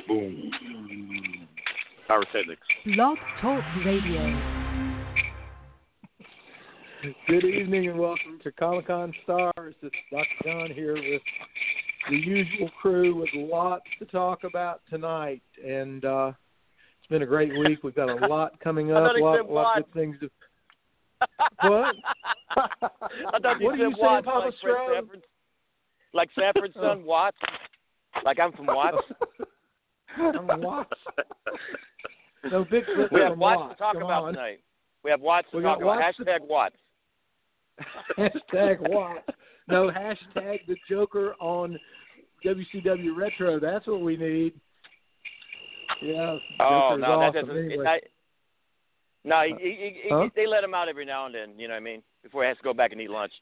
Boom. Pyrotechnics. Blog Talk Radio. Good evening and welcome to Comic-Con Stars. It's Dr. John here with the usual crew with lots to talk about tonight. And it's been a great week. We've got a lot coming up, a lot of good things to... What? I thought you what are you said saying, Watts, Papa Stroh? Like Sanford's son, Watts? Like I'm from Watts? I'm Watts. No, Bigfoot. We have Watts Watts. to talk Come about on. tonight. We have Watts to talk about. Hashtag Watts. Hashtag Watts. No, hashtag the Joker on WCW Retro. That's what we need. Yeah. Oh, Joker's no, that awesome. doesn't. Anyway. Huh? They let him out every now and then, you know what I mean? Before he has to go back and eat lunch.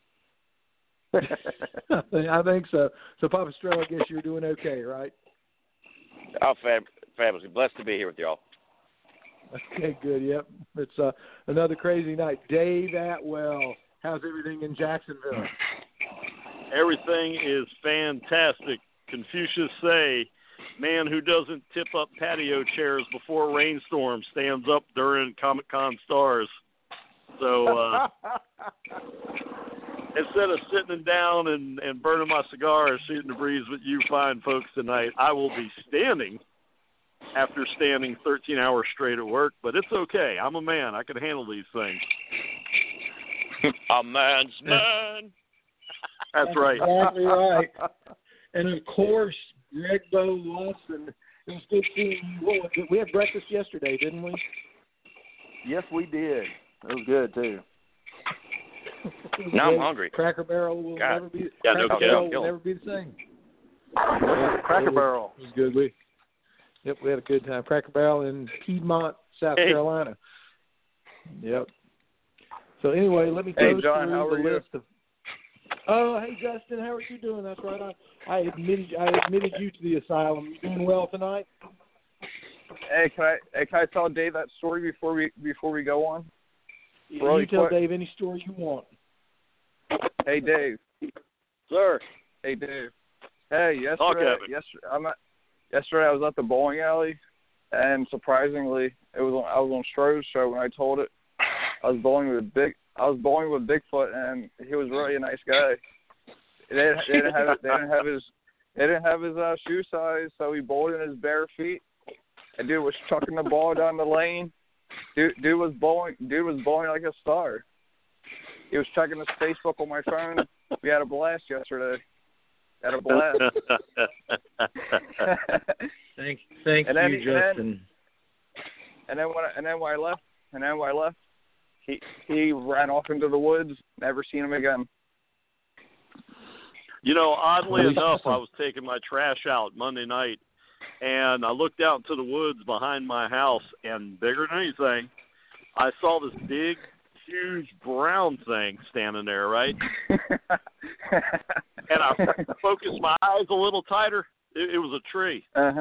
I think so. So, Papa Stroh, I guess you're doing okay, right? Oh, fabulous. Blessed to be here with y'all. Okay, good. Yep. It's another crazy night. Dave Atwell, how's everything in Jacksonville? Everything is fantastic. Confucius say, man who doesn't tip up patio chairs before a rainstorm stands up during Comic-Con Stars. So instead of sitting down and burning my cigar or shooting the breeze with you fine folks tonight, I will be standing after standing 13 hours straight at work. But it's okay. I'm a man. I can handle these things. A man's man. That's right. Exactly right. And, of course, Greg Bo Lawson. It was good seeing you. We had breakfast yesterday, didn't we? Yes, we did. It was good, too. Now I'm hungry. Cracker Barrel will God. never be. Yeah, Cracker no Barrel kidding. will never be the same. Cracker Barrel. It was good. We had a good time. Cracker Barrel in Piedmont, South Carolina. Yep. So anyway, let me go Hey, John, through how are the you? list of. Oh, hey Justin, how are you doing? That's right. I admitted you to the asylum. You doing well tonight? Hey, can I tell Dave that story before we go on? You tell Dave any story you want. Hey, Dave. Sir. Hey, Dave. Hey, Talk at me. yesterday I was at the bowling alley, and surprisingly, I was on Stroh's show when I told it. I was bowling with Bigfoot, and he was really a nice guy. They didn't have his shoe size, so he bowled in his bare feet. And dude was chucking the ball down the lane. Dude was bowling like a star. He was checking his Facebook on my phone. We had a blast yesterday. Thank you, Justin. And then when I left, he ran off into the woods. Never seen him again. You know, oddly enough, I was taking my trash out Monday night, and I looked out into the woods behind my house, and bigger than anything, I saw this big, huge brown thing standing there, right? And I focused my eyes a little tighter. It was a tree. Uh-huh.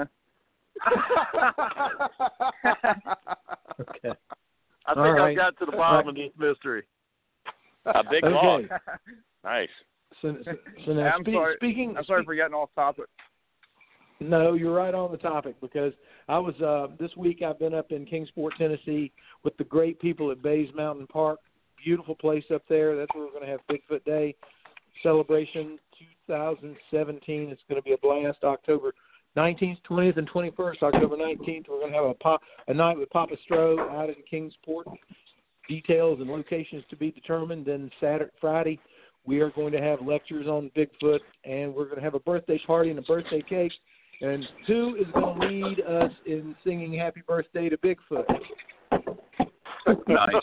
Okay. I think I've got to the bottom of this mystery. A big log. Okay. Nice. So now, I'm sorry for getting off topic. No, you're right on the topic because I was this week I've been up in Kingsport, Tennessee with the great people at Bays Mountain Park. Beautiful place up there. That's where we're going to have Bigfoot Day celebration 2017. It's going to be a blast. October 19th, 20th, and 21st. October 19th, we're going to have a night with Papa Stroh out in Kingsport. Details and locations to be determined. Then Friday, we are going to have lectures on Bigfoot, and we're going to have a birthday party and a birthday cake. And who is going to lead us in singing Happy Birthday to Bigfoot? Nice.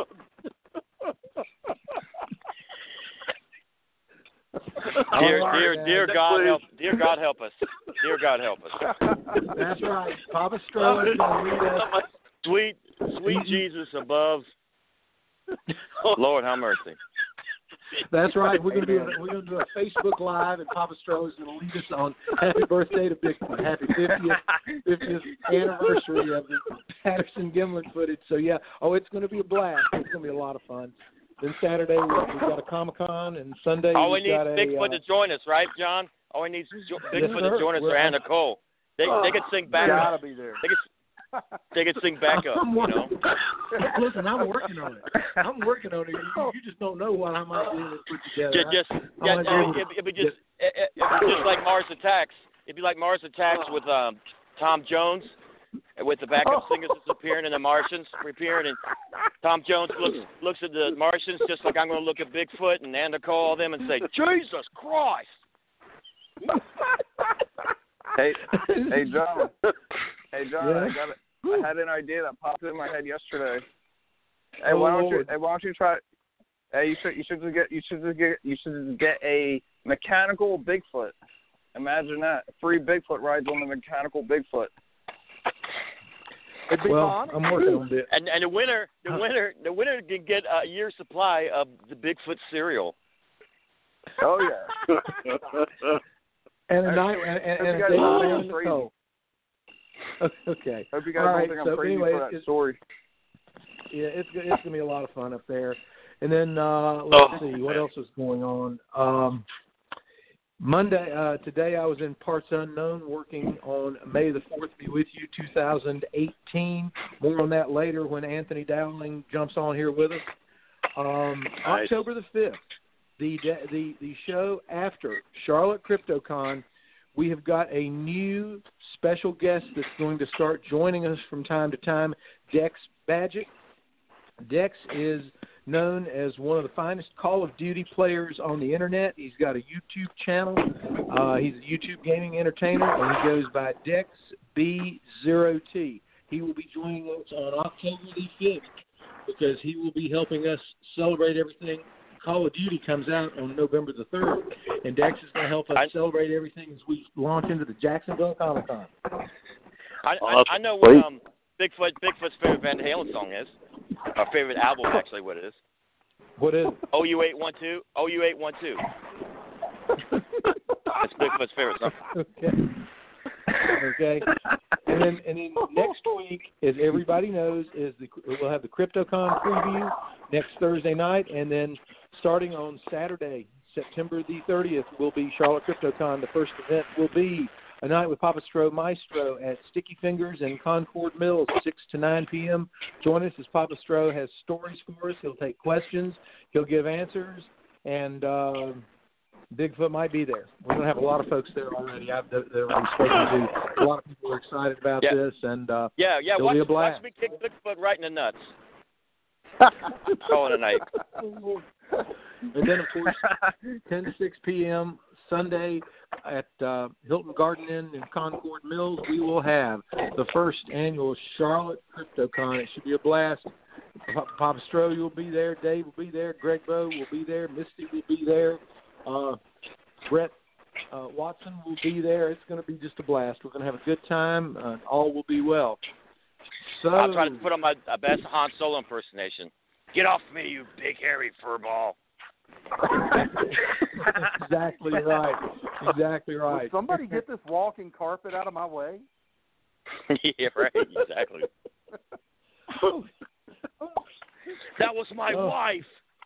Dear God help us. Dear God help us. That's right. Papa Stroh is going to lead us. Sweet Jesus above. Lord have mercy. That's right. We're going to do a Facebook Live, and Papa Stroh is going to lead us on Happy Birthday to Bigfoot. Happy 50th anniversary of the Patterson Gimlin footage. So yeah, it's going to be a blast. It's going to be a lot of fun. Then Saturday we've got a Comic-Con, and Sunday All we we've need got is Bigfoot to join us, right, John? All we need is Bigfoot to join us, or Anna Nicole. They could sing back Gotta up. be there. They could sing back up. You know. Listen, I'm working on it. You just don't know what I might be able to put together. It'd be just like Mars Attacks. It'd be like Mars Attacks with Tom Jones, with the backup singers disappearing and the Martians appearing, and Tom Jones looks at the Martians just like I'm going to look at Bigfoot and Anna call them and say, Jesus Christ. Hey, John. Hey, John. Yeah? I had an idea that popped in my head yesterday. Hey, why don't you try? Hey, you should just get a mechanical Bigfoot. Imagine that, free Bigfoot rides on the mechanical Bigfoot. Well, I'm working on it. And the winner can get a year's supply of the Bigfoot cereal. Oh yeah. And a night and a day on the toe. Okay. Hope you guys don't think I'm crazy for that story. Yeah, it's gonna be a lot of fun up there. And then let's see what else is going on. Monday, today I was in Parts Unknown working on May the 4th Be With You 2018. More on that later when Anthony Dowling jumps on here with us. Nice. October the 5th, the show after Charlotte CryptoCon, we have got a new special guest that's going to start joining us from time to time, Dex Badgett. Dex is known as one of the finest Call of Duty players on the Internet. He's got a YouTube channel. He's a YouTube gaming entertainer, and he goes by Dex B0T. He will be joining us on October the 5th because he will be helping us celebrate everything. Call of Duty comes out on November the 3rd, and Dex is going to help us celebrate everything as we launch into the Jacksonville Comic-Con. I know what Bigfoot's favorite Van Halen song is. Our favorite album, actually, what it is. What is it? OU812. OU812. That's Bigfoot's favorite song. Okay. And then next week, as everybody knows, we'll have the CryptoCon preview next Thursday night, and then starting on Saturday, September the 30th, will be Charlotte CryptoCon. The first event will be a night with Papa Stro Maestro at Sticky Fingers in Concord Mills, 6 to 9 p.m. Join us as Papa Stro has stories for us. He'll take questions. He'll give answers. And Bigfoot might be there. We're going to have a lot of folks there already. They're already spoken to. A lot of people are excited about this. And it'll be a blast. Watch me kick Bigfoot right in the nuts. Call it a night. And then, of course, 10 to 6 p.m. Sunday at Hilton Garden Inn in Concord Mills, we will have the first annual Charlotte CryptoCon. It should be a blast. Papa Stro will be there. Dave will be there. Greg Bowe will be there. Misty will be there. Brett Watson will be there. It's going to be just a blast. We're going to have a good time. All will be well. So I'll try to put on my best Han Solo impersonation. Get off me, you big hairy furball. Exactly right. Will somebody get this walking carpet out of my way? Yeah, right. Exactly. That was my wife.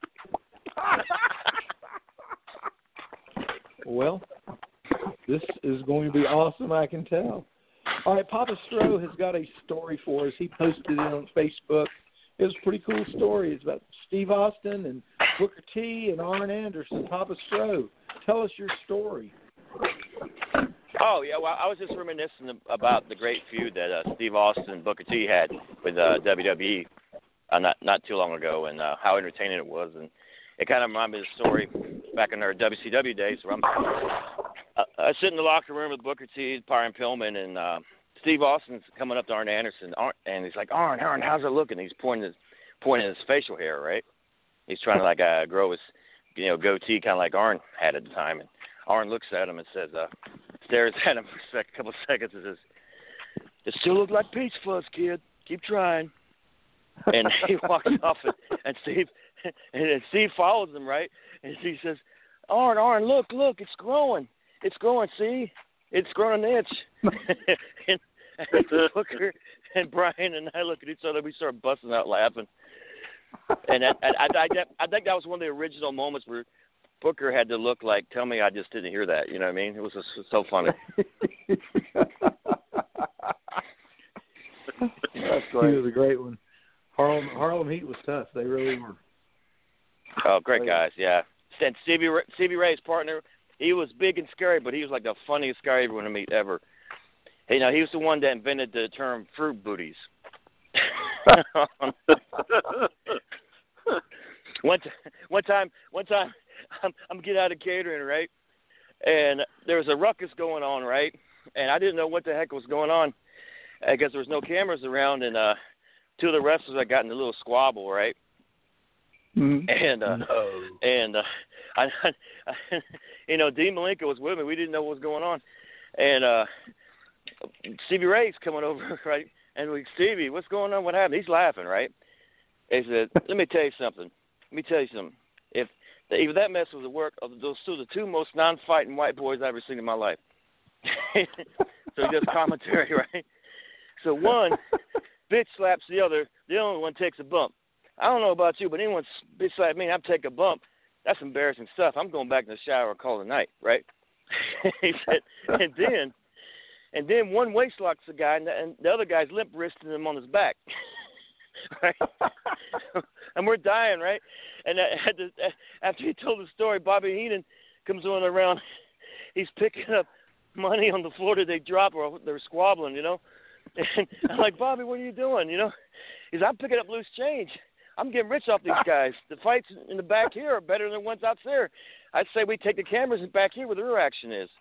Well, this is going to be awesome, I can tell. All right, Papa Stro has got a story for us. He posted it on Facebook. It was a pretty cool story. It's about Steve Austin and Booker T and Arn Anderson. Papa Stro, tell us your story. Oh, yeah, well, I was just reminiscing about the great feud that Steve Austin and Booker T had with WWE not too long ago, and how entertaining it was. And it kind of reminded me of the story back in our WCW days where I sit in the locker room with Booker T, Byron Pillman, and Steve Austin's coming up to Arn Anderson, and he's like, Arn, how's it looking? He's pointing his facial hair, right? He's trying to grow his goatee, kind of like Arn had at the time. And Arn looks at him and says, stares at him for a couple of seconds and says, "It still look like peach fuzz, kid. Keep trying." And he walks off, and Steve follows him, right? And he says, Arn, look, it's growing. It's growing, see? It's growing an inch. and Booker and Brian and I look at each other. We start busting out laughing. And I think that was one of the original moments where Booker had to look like, tell me I just didn't hear that. You know what I mean? It was just so funny. He was a great one. Harlem Heat was tough. They really were. Oh, great guys, yeah. And Stevie Ray's partner, he was big and scary, but he was like the funniest guy everyone to meet ever. You know, he was the one that invented the term fruit booties. One time, I'm getting out of catering, right? And there was a ruckus going on, right? And I didn't know what the heck was going on. I guess there was no cameras around, and two of the wrestlers had gotten a little squabble, right? Mm-hmm. And I you know, Dean Malenko was with me. We didn't know what was going on, and Stevie Ray's coming over, right? And Stevie, what's going on? What happened? He's laughing, right? He said, "Let me tell you something. If that mess was the work of those two most non-fighting white boys I've ever seen in my life." So he does commentary, right? So one bitch slaps the other. The only one takes a bump. I don't know about you, but anyone bitch slap me, I'm taking a bump. That's embarrassing stuff. I'm going back in the shower and call it a night, right? He said, and then one waist locks the guy, and the other guy's limp wristing him on his back. Right? And we're dying, right? And after he told the story, Bobby Heenan comes on around. He's picking up money on the floor that they drop, or they're squabbling, you know. And I'm like, Bobby, what are you doing? You know, he's, I'm picking up loose change. I'm getting rich off these guys. The fights in the back here are better than the ones out there. I'd say we take the cameras and back here where the real action is.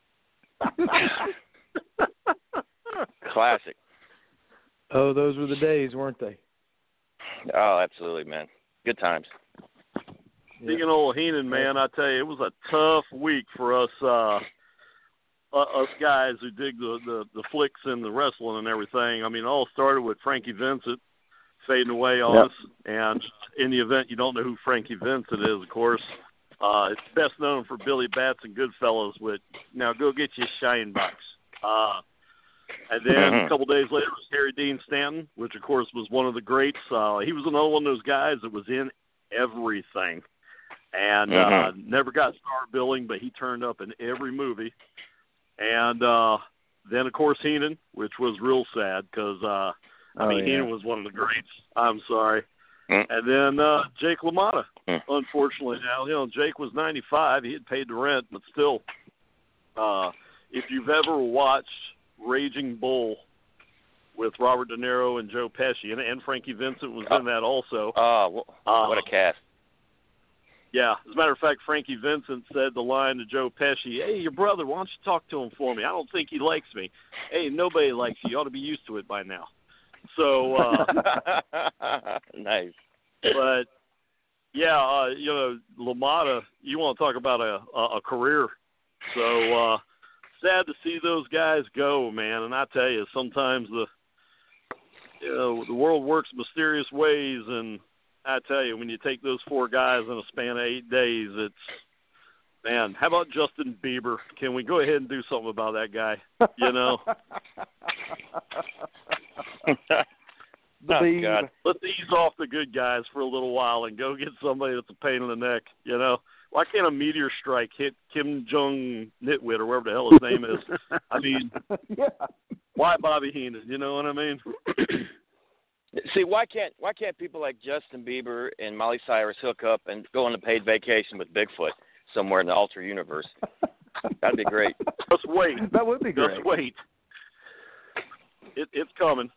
Classic. Oh, those were the days, weren't they? Oh, absolutely, man. Good times. Speaking of old Heenan, man, I tell you, it was a tough week for us us guys who dig the flicks and the wrestling and everything. I mean, it all started with Frankie Vincent fading away on us. And in the event you don't know who Frankie Vincent is, of course, it's best known for Billy Bats and Goodfellas with "Now Go Get Your Shine Box." And then a couple days later was Harry Dean Stanton, which, of course, was one of the greats. He was another one of those guys that was in everything and never got star billing, but he turned up in every movie. And then, of course, Heenan, which was real sad because, Heenan was one of the greats. I'm sorry. And then Jake LaMotta, unfortunately. Now, you know, Jake was 95. He had paid the rent, but still, if you've ever watched Raging Bull with Robert De Niro and Joe Pesci, and Frankie Vincent was in that also. What a cast. Yeah, as a matter of fact, Frankie Vincent said the line to Joe Pesci, "Hey, your brother, why don't you talk to him for me? I don't think he likes me." Hey, nobody likes you. You ought to be used to it by now. So, nice. But, yeah, you know, LaMotta, you want to talk about a career. So, sad to see those guys go, man. And I tell you, sometimes the world works mysterious ways, and I tell you, when you take those four guys in a span of 8 days, it's, man, how about Justin Bieber? Can we go ahead and do something about that guy? You know? God. Let's ease off the good guys for a little while and go get somebody that's a pain in the neck, you know? Why can't a meteor strike hit Kim Jong Nitwit or whatever the hell his name is? I mean, why Bobby Heenan? You know what I mean? See, why can't people like Justin Bieber and Miley Cyrus hook up and go on a paid vacation with Bigfoot somewhere in the alter universe? That'd be great. Just wait. That would be great. Just wait. It's coming.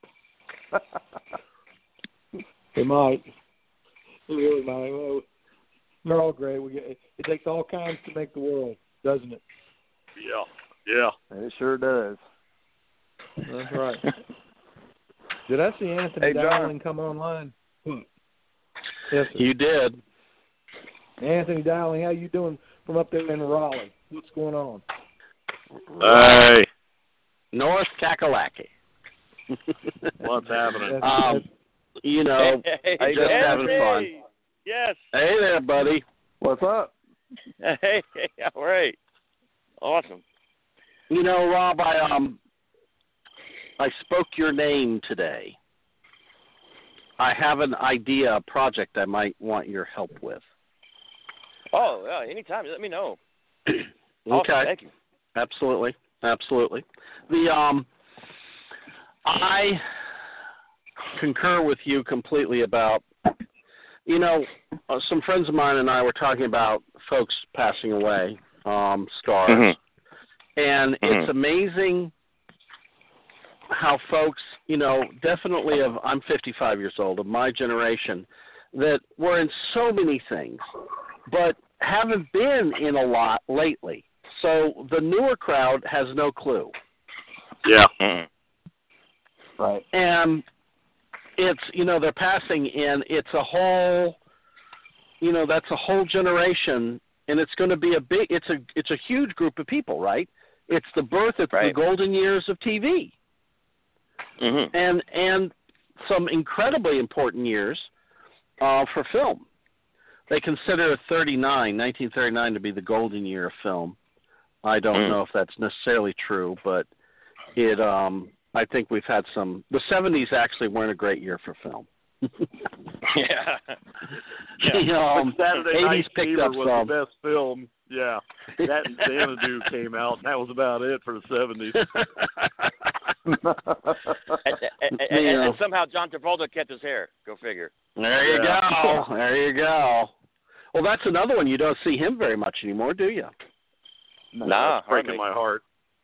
They might. They really might. Well, they're all great. It takes all kinds to make the world, doesn't it? Yeah. It sure does. That's right. Did I see Anthony Dowling come online? Yes, sir. You did. Anthony Dowling, how you doing from up there in Raleigh? What's going on? Hey. North Kakalaki. What's happening? You know, just having fun. Yes. Hey there, buddy. What's up? Hey, all right. Awesome. You know, Rob, I spoke your name today. I have an idea, a project I might want your help with. Oh, yeah, anytime. Let me know. Okay. Awesome, thank you. Absolutely. concur with you completely about, some friends of mine and I were talking about folks passing away, stars, and it's amazing how folks, definitely I'm 55 years old, of my generation, that were in so many things, but haven't been in a lot lately. So the newer crowd has no clue. Yeah. Right. And it's, they're passing, and it's a whole, that's a whole generation, and it's going to be it's a huge group of people, right? It's the birth of the golden years of TV. And some incredibly important years for film. They consider 1939 to be the golden year of film. I don't know if that's necessarily true, but it I think we've had some. The 70s actually weren't a great year for film. Saturday Night Fever was the best film. Yeah, that and Xanadu came out, and that was about it for the 70s. and somehow John Travolta kept his hair. Go figure. There you go. There you go. Well, that's another one. You don't see him very much anymore, do you? Nah, breaking my heart.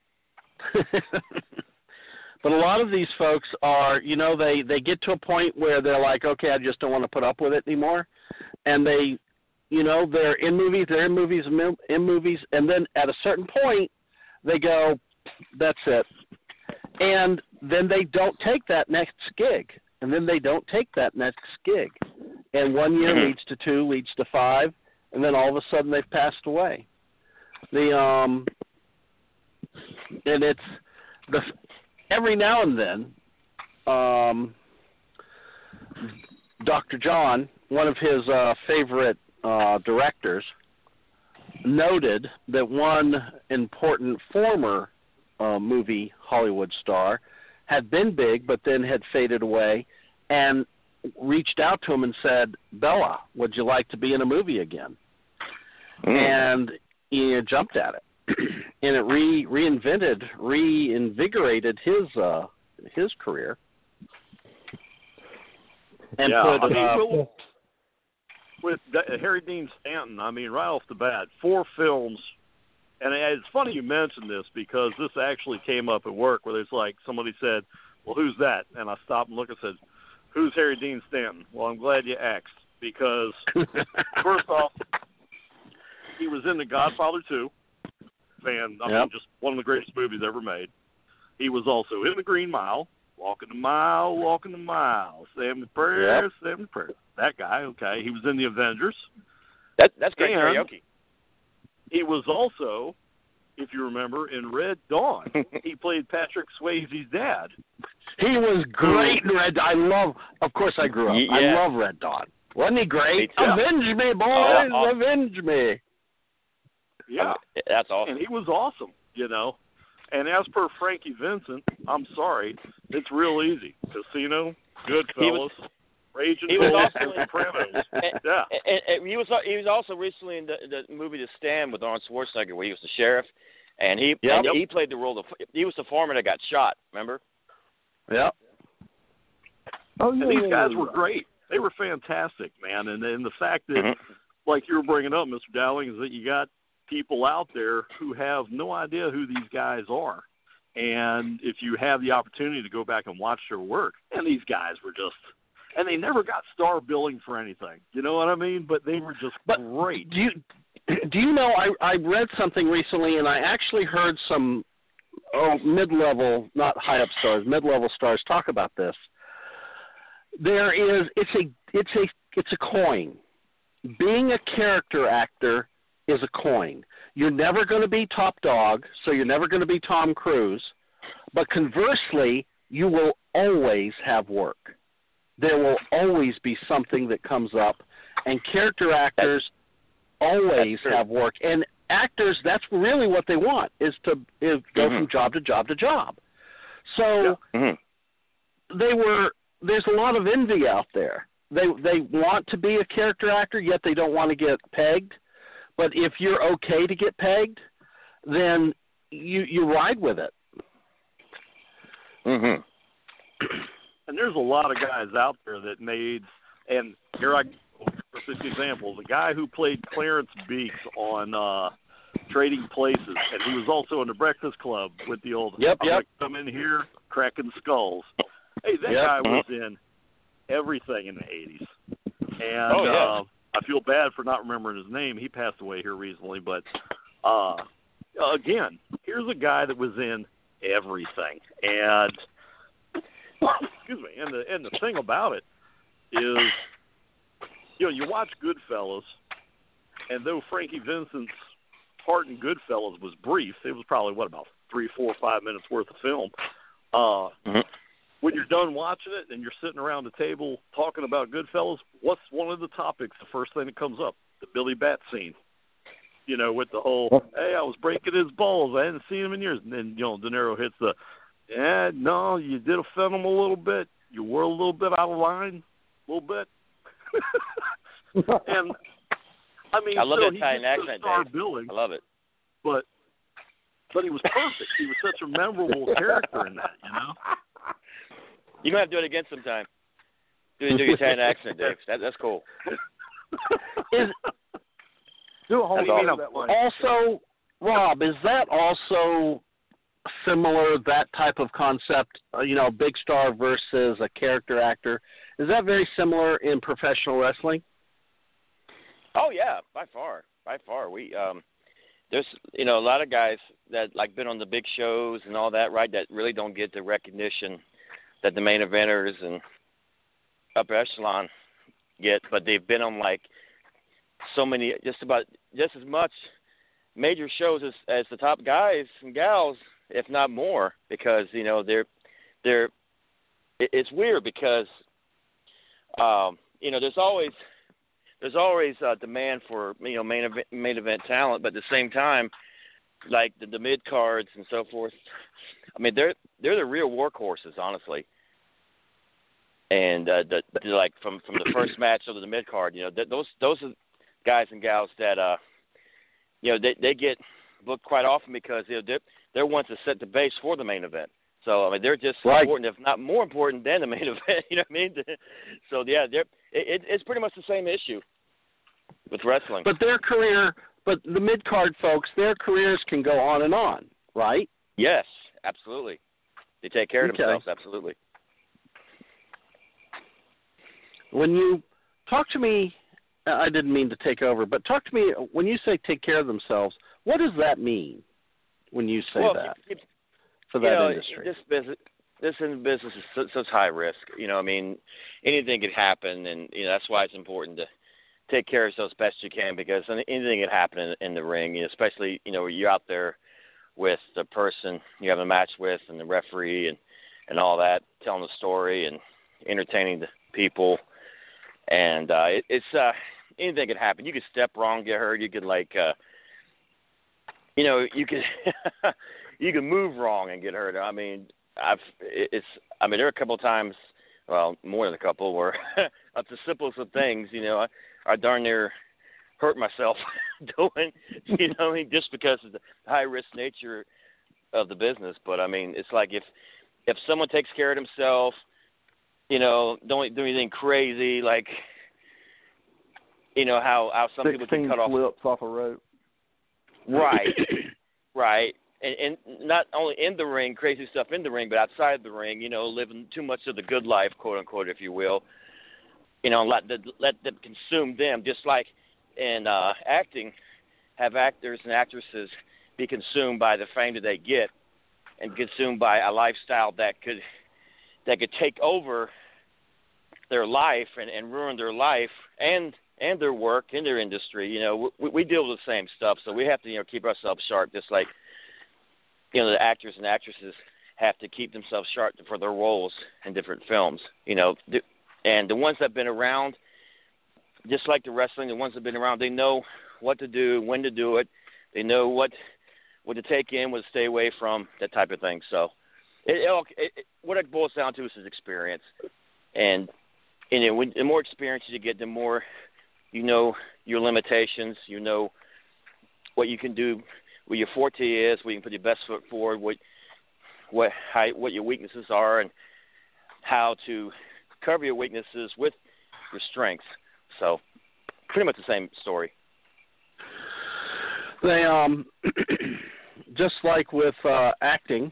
But a lot of these folks are, they get to a point where they're like, okay, I just don't want to put up with it anymore. And they, they're in movies, and then at a certain point, they go, that's it. And then they don't take that next gig. And then they don't take that next gig. And 1 year leads to 2, leads to 5, and then all of a sudden they've passed away. And it's every now and then, Dr. John, one of his favorite directors, noted that one important former movie Hollywood star had been big but then had faded away, and reached out to him and said, Bella, would you like to be in a movie again? And he jumped at it. And it reinvigorated his career. And with Harry Dean Stanton, right off the bat, 4 films. And it's funny you mentioned this, because this actually came up at work, where there's like somebody said, well, who's that? And I stopped and looked and said, who's Harry Dean Stanton? Well, I'm glad you asked, because first off, he was in The Godfather 2. Just one of the greatest movies ever made. He was also in The Green Mile, Walking the Mile, Say the Prayer, Say the Prayer. That guy, okay. He was in The Avengers. That's great karaoke. He was also, if you remember, in Red Dawn. He played Patrick Swayze's dad. He was great in Red Dawn. Of course I grew up. I love Red Dawn. Wasn't he great? Avenge me, boys, avenge me. Yeah. That's awesome. And he was awesome, And as per Frankie Vincent, I'm sorry, it's real easy. Casino, Goodfellas, Raging Bull, Sopranos. Yeah. And he was also recently in the movie The Stand with Arnold Schwarzenegger, where he was the sheriff, and he played the role of, he was the foreman that got shot. Remember? Yep. Oh yeah. And these guys were great. They were fantastic, man. And the fact that, like you were bringing up, Mr. Dowling, is that you got people out there who have no idea who these guys are. And if you have the opportunity to go back and watch their work, and these guys were just, and they never got star billing for anything. You know what I mean? But they were just great. Do you know, I read something recently, and I actually heard some mid-level, not high-up stars, mid-level stars talk about this. It's a coin. Being a character actor is a coin. You're never going to be top dog, so you're never going to be Tom Cruise. But conversely, you will always have work. There will always be something that comes up, and character actors always have work. And actors, that's really what they want, is to go from job to job to job. So there's a lot of envy out there. They want to be a character actor, yet they don't want to get pegged. But if you're okay to get pegged, then you ride with it. And there's a lot of guys out there that made, and here I go for this example, the guy who played Clarence Beeks on Trading Places, and he was also in the Breakfast Club with the old, come in here, cracking skulls. Hey, that guy was in everything in the 80s. And I feel bad for not remembering his name. He passed away here recently, but again, here's a guy that was in everything. And excuse me. And the thing about it is, you watch Goodfellas, and though Frankie Vincent's part in Goodfellas was brief, it was probably about 3, 4, 5 minutes worth of film. When you're done watching it and you're sitting around the table talking about Goodfellas, what's one of the topics? The first thing that comes up, the Billy Bat scene. With the whole, hey, I was breaking his balls. I hadn't seen him in years. And then, De Niro hits the, no, you did offend him a little bit. You were a little bit out of line, a little bit. And, I mean, I love so that Italian accent, Dave. Billing, I love it. But he was perfect. He was such a memorable character in that, You're going to have to do it again sometime. Do your Italian accent, Dave. That's cool. Do a whole that way. Also, Rob, is that also similar, that type of concept, big star versus a character actor? Is that very similar in professional wrestling? Oh, yeah, by far. We there's, a lot of guys that, been on the big shows and all that, right, that really don't get the recognition that the main eventers and upper echelon get, but they've been on, so many, just as much major shows as the top guys and gals, if not more, because they're it's weird because there's always demand for main event talent, but at the same time, like the mid cards and so forth, I mean they're the real workhorses, honestly. And from the first match to the mid card, those are guys and gals that they get booked quite often because they're ones that set the base for the main event. So I mean they're just important, if not more important than the main event. You know what I mean? So yeah, it's pretty much the same issue with wrestling. But the mid card folks, their careers can go on and on, right? Yes, absolutely. They take care of themselves, absolutely. When you talk to me, I didn't mean to take over, but talk to me, when you say take care of themselves, what does that mean when you say that for that industry? This business is such high risk. I mean, anything could happen, and that's why it's important to take care of yourself as best you can, because anything could happen in the ring, especially, you're out there with the person you have a match with and the referee and all that, telling the story and entertaining the people. And it's anything could happen. You could step wrong, get hurt. You could you could you can move wrong and get hurt. I mean, there are a couple of times, well, more than a couple, where it's the simplest of things. I darn near hurt myself doing. Just because of the high risk nature of the business. But I mean, it's like if someone takes care of themselves. Don't do anything crazy, like, how some people can cut off flips off a rope. Right, right. And not only in the ring, crazy stuff in the ring, but outside the ring, living too much of the good life, quote unquote, if you will. Let them consume them, just like in acting, have actors and actresses be consumed by the fame that they get and consumed by a lifestyle that could take over their life and ruin their life and their work in their industry. We deal with the same stuff, so we have to keep ourselves sharp, just like the actors and actresses have to keep themselves sharp for their roles in different films. And the ones that have been around, just like the wrestling, the ones that have been around, they know what to do, when to do it. They know what to take in, what to stay away from, that type of thing. So what it boils down to is experience. And the more experience you get, the more your limitations, what you can do, what your forte is, where you can put your best foot forward, what your weaknesses are, and how to cover your weaknesses with your strengths. So pretty much the same story. They just like with acting,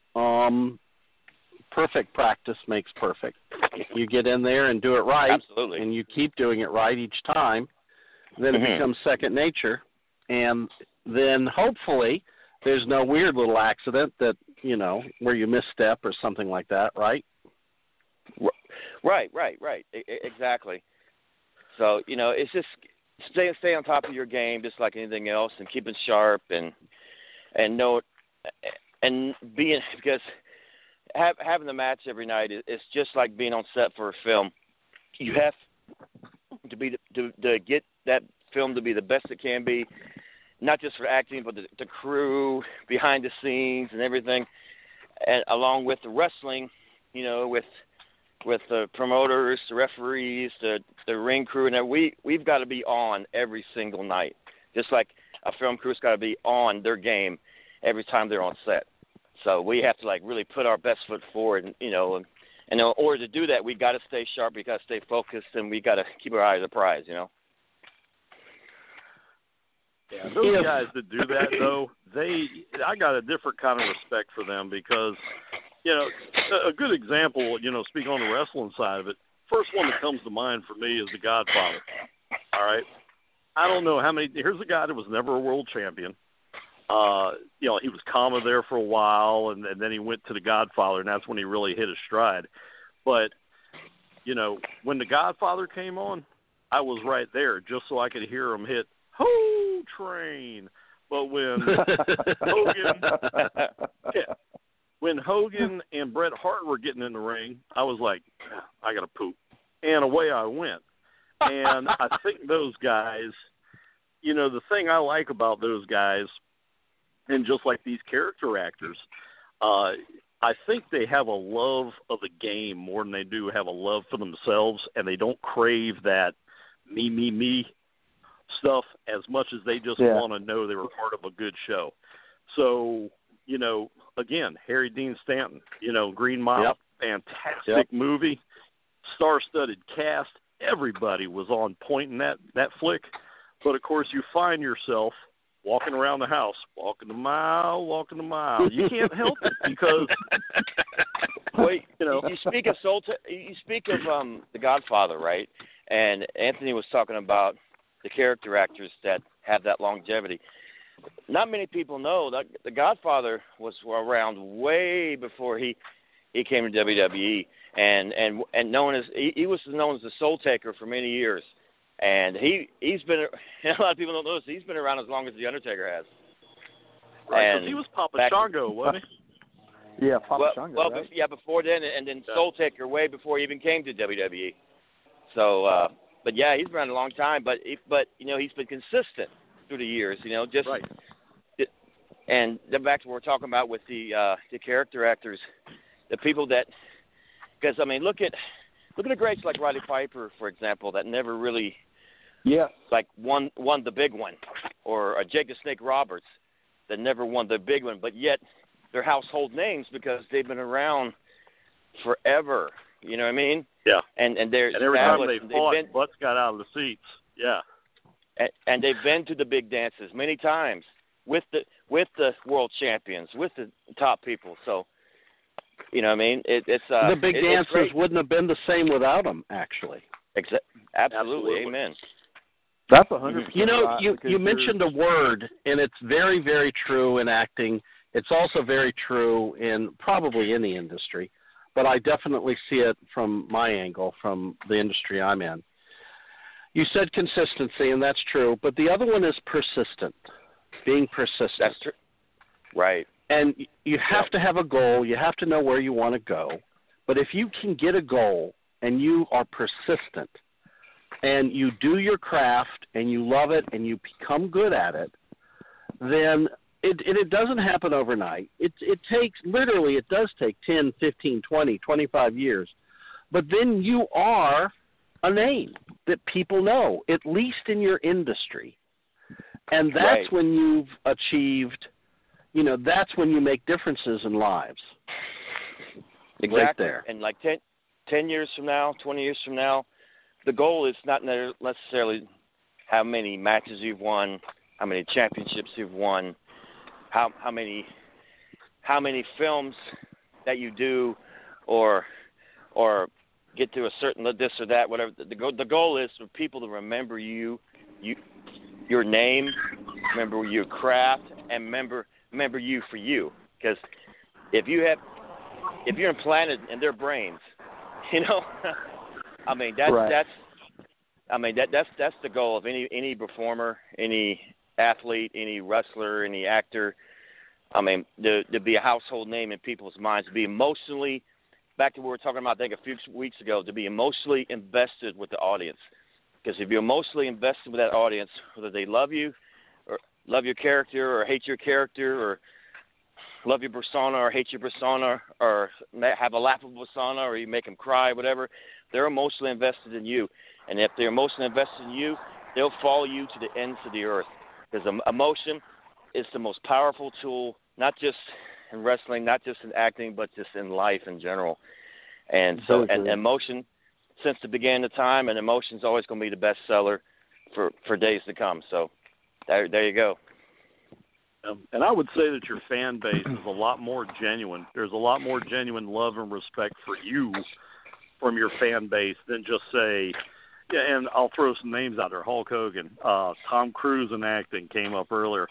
perfect practice makes perfect. You get in there and do it right, Absolutely. and you keep doing it right each time, then it becomes second nature, and then hopefully there's no weird little accident that, where you misstep or something like that, right? Right. Exactly. So, it's just stay on top of your game just like anything else, and keeping sharp and know and being, because having the match every night is just like being on set for a film. You have to be to get that film to be the best it can be, not just for acting, but the crew behind the scenes and everything, and along with the wrestling, with the promoters, the referees, the ring crew, and we've got to be on every single night, just like a film crew's got to be on their game every time they're on set. So we have to really put our best foot forward, and in order to do that, we got to stay sharp, we got to stay focused, and we got to keep our eye on the prize. Yeah, those guys that do that though, I got a different kind of respect for them, because a good example, speaking on the wrestling side of it, first one that comes to mind for me is The Godfather. All right, I don't know how many. Here's a guy that was never a world champion. He was Kama there for a while, and then he went to The Godfather, and that's when he really hit his stride. But, when The Godfather came on, I was right there just so I could hear him hit, "Ho, train." But when Hogan and Bret Hart were getting in the ring, I was like, I got to poop. And away I went. And I think those guys, the thing I like about those guys, and just like these character actors, I think they have a love of the game more than they do have a love for themselves, and they don't crave that me stuff as much as they just want to know they were part of a good show. So, again, Harry Dean Stanton, Green Mile, fantastic movie, star-studded cast. Everybody was on point in that flick. But, of course, you find yourself walking around the house, walking the mile. You can't help it because, you speak of The Godfather, right? And Anthony was talking about the character actors that have that longevity. Not many people know that The Godfather was around way before he came to WWE, and he was known as the Soul Taker for many years. And he's been, a lot of people don't know this, he's been around as long as The Undertaker has. Right, because he was Papa Shango, wasn't he? Yeah, Papa Shango, right? Yeah, before then, and then Soul Taker way before he even came to WWE. So, but yeah, he's been around a long time, but he's been consistent through the years, just right. And then back to what we're talking about with the character actors, the people that, because look at the greats like Roddy Piper, for example, that never really won the big one, or Jake the Snake Roberts that never won the big one, but yet they're household names because they've been around forever. You know what I mean? Yeah. And they're every time they fought, butts got out of the seats. Yeah. And they've been to the big dances many times with the world champions, with the top people. So, you know what I mean? It's the big dances wouldn't have been the same without them, actually. Absolutely. Amen. That's 100%. You mentioned a word, and it's very, very true in acting. It's also very true in probably any industry, but I definitely see it from my angle, from the industry I'm in. You said consistency, and that's true, but the other one is persistent, being persistent. That's true. Right. And you have to have a goal. You have to know where you want to go. But if you can get a goal and you are persistent and you do your craft and you love it and you become good at it, then it doesn't happen overnight. It does take 10, 15, 20, 25 years. But then you are a name that people know, at least in your industry. And that's when you've achieved, that's when you make differences in lives. Exactly. Right there. And like 10 10 years from now, 20 years from now, the goal is not necessarily how many matches you've won, how many championships you've won, how many films that you do, or get to a certain this or that, whatever. The goal is for people to remember your name, remember your craft, and remember you for you. Because if you're implanted in their brains, I mean that's the goal of any performer, any athlete, any wrestler, any actor. I mean, to be a household name in people's minds, to be emotionally, back to what we were talking about, I think, a few weeks ago, to be emotionally invested with the audience. Because if you're emotionally invested with that audience, whether they love you or love your character or hate your character or love your persona or hate your persona or have a laughable persona or you make them cry, whatever, they're emotionally invested in you. And if they're emotionally invested in you, they'll follow you to the ends of the earth. Because emotion is the most powerful tool, not just in wrestling, not just in acting, but just in life in general. And so, and emotion, since the beginning of time, and emotion's always going to be the best seller for days to come. So there you go. And I would say that your fan base is a lot more genuine. There's a lot more genuine love and respect for you from your fan base than just say, yeah, and I'll throw some names out there. Hulk Hogan, Tom Cruise in acting came up earlier.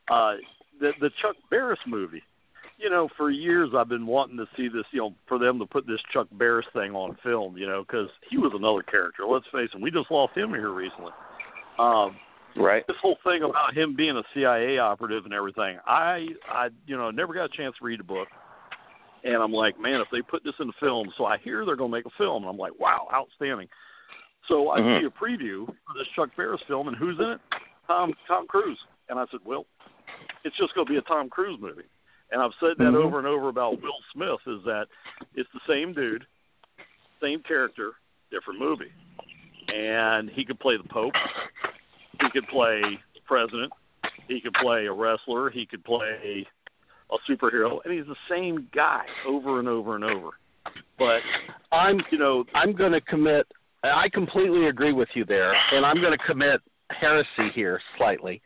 The Chuck Barris movie. For years I've been wanting to see this, for them to put this Chuck Barris thing on film, because he was another character. Let's face it, we just lost him here recently. Right. This whole thing about him being a CIA operative and everything, I never got a chance to read the book. And I'm like, man, if they put this in the film, so I hear they're going to make a film. And I'm like, wow, outstanding. So I see a preview for this Chuck Barris film, and who's in it? Tom Cruise. And I said, well, it's just going to be a Tom Cruise movie. And I've said that over and over about Will Smith, is that it's the same dude, same character, different movie. And he could play the Pope. He could play the president. He could play a wrestler. He could play a superhero. And he's the same guy over and over and over. But I'm going to commit – I completely agree with you there, and I'm going to commit heresy here slightly.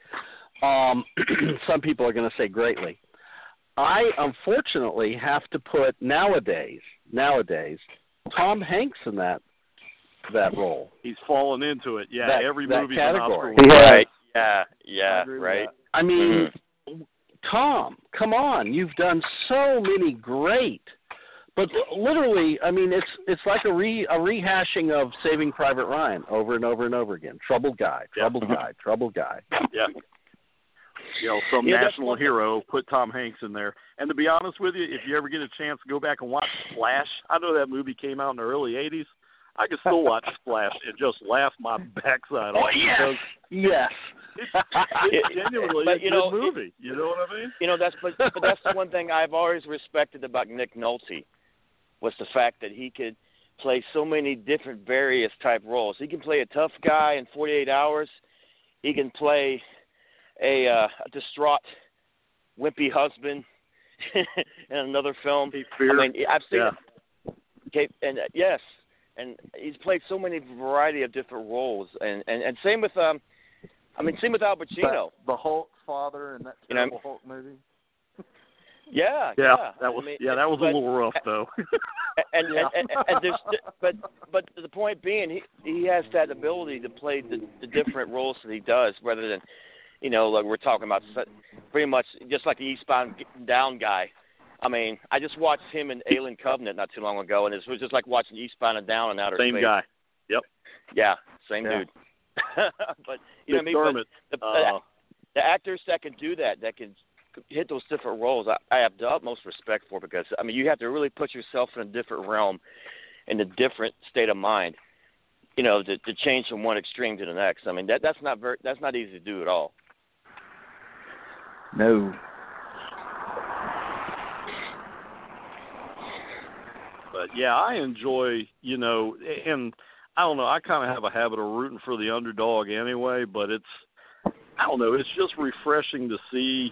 Some people are going to say greatly. I unfortunately have to put nowadays Tom Hanks in that role. He's fallen into it. Yeah, every movie's an category. Right. Yeah, right. I mean, Tom, come on. You've done so many great. But literally, I mean, it's like a rehashing of Saving Private Ryan over and over and over again. Troubled guy. Yeah. Some national hero, put Tom Hanks in there. And to be honest with you, if you ever get a chance to go back and watch Splash, I know that movie came out in the early 80s. I can still watch Splash and just laugh my backside off. Yes. It's genuinely a good movie. You know what I mean? But that's the one thing I've always respected about Nick Nolte was the fact that he could play so many different various type roles. He can play a tough guy in 48 Hours. He can play a distraught, wimpy husband in another film. I mean, I've seen it. Okay, and yes, and he's played so many variety of different roles, and same with Al Pacino. The Hulk father in that terrible Hulk movie. Yeah, that was that was a little rough though. and there's, but the point being, he has that ability to play the different roles that he does, rather than, like we're talking about, pretty much just like the Eastbound Down guy. I mean, I just watched him in Alien Covenant not too long ago, and it was just like watching Eastbound and Down in outer space. Same guy. Yep. Yeah, same dude. But you know what I mean? But the actors that can do that can hit those different roles, I have the utmost respect for, because I mean, you have to really put yourself in a different realm, in a different state of mind, to change from one extreme to the next. I mean, that's not easy to do at all. No. But yeah, I enjoy, and I don't know, I kind of have a habit of rooting for the underdog anyway, but it's just refreshing to see.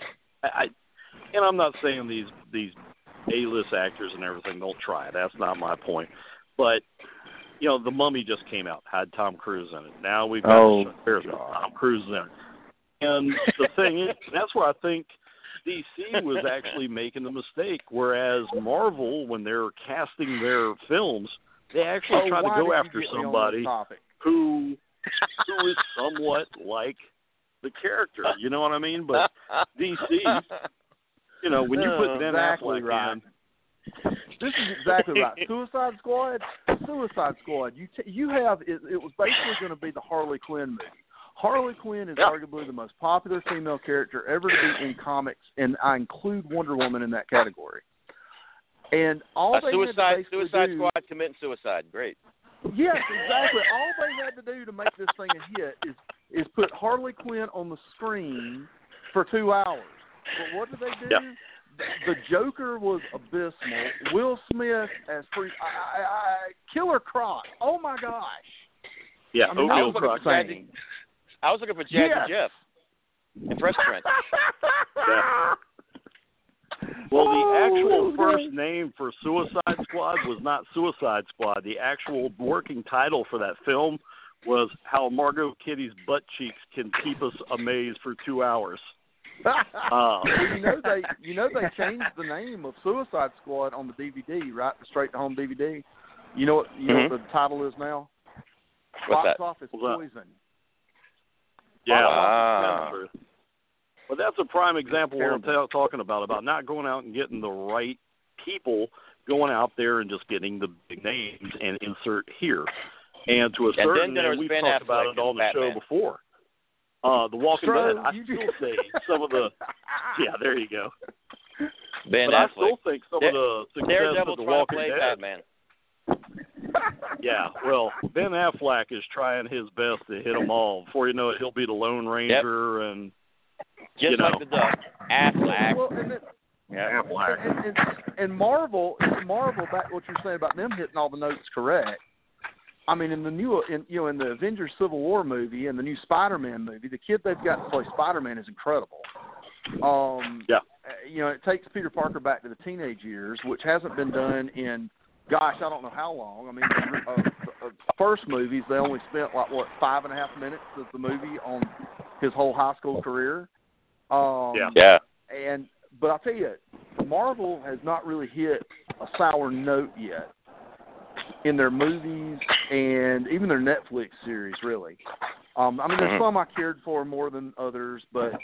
And I'm not saying these A-list actors and everything don't try. That's not my point. But The Mummy just came out, had Tom Cruise in it. Now we've got Tom Cruise in it. And the thing is, that's where I think DC was actually making the mistake, whereas Marvel, when they're casting their films, they actually try to go after somebody who is somewhat like the character. You know what I mean? But DC, when you put Ben Affleck in. This is exactly right. Suicide Squad. You have it was basically going to be the Harley Quinn movie. Harley Quinn is arguably the most popular female character ever to be in comics, and I include Wonder Woman in that category. And all they Suicide Squad committing suicide. Great. Yes, exactly. All they had to do to make this thing a hit is put Harley Quinn on the screen for 2 hours. But what did they do? Yep. The Joker was abysmal. Will Smith as Killer Croc. Oh my gosh. Yeah, I mean, I was looking for Jazzy Jeff in Fresh Prince. Yeah. Well, the actual first name for Suicide Squad was not Suicide Squad. The actual working title for that film was How Margot Kitty's Butt Cheeks Can Keep Us Amazed for 2 hours. Well, they changed the name of Suicide Squad on the DVD, right? The straight to home DVD. You know what the title is now? What's Box that? Office Poison. Yeah, that's true. But that's a prime example of what I'm talking about not going out and getting the right people going out there and just getting the big names and insert here. And to a certain extent, we've talked about it on the show before. The Walking Dead, I still say some of the – yeah, there you go. Ben but Affleck. I still think some of the success of The Walking Dead. Batman. Yeah, well, Ben Affleck is trying his best to hit them all. Before you know it, he'll be the Lone Ranger and – Just like the Duck. Affleck. Well, Affleck. And Marvel, back what you're saying about them hitting all the notes correct. I mean, in the Avengers Civil War movie and the new Spider-Man movie, the kid they've got to play Spider-Man is incredible. It takes Peter Parker back to the teenage years, which hasn't been done in, gosh, I don't know how long. I mean, the first movies, they only spent 5.5 minutes of the movie on his whole high school career. But I'll tell you, Marvel has not really hit a sour note yet in their movies and even their Netflix series, really. There's some I cared for more than others, but,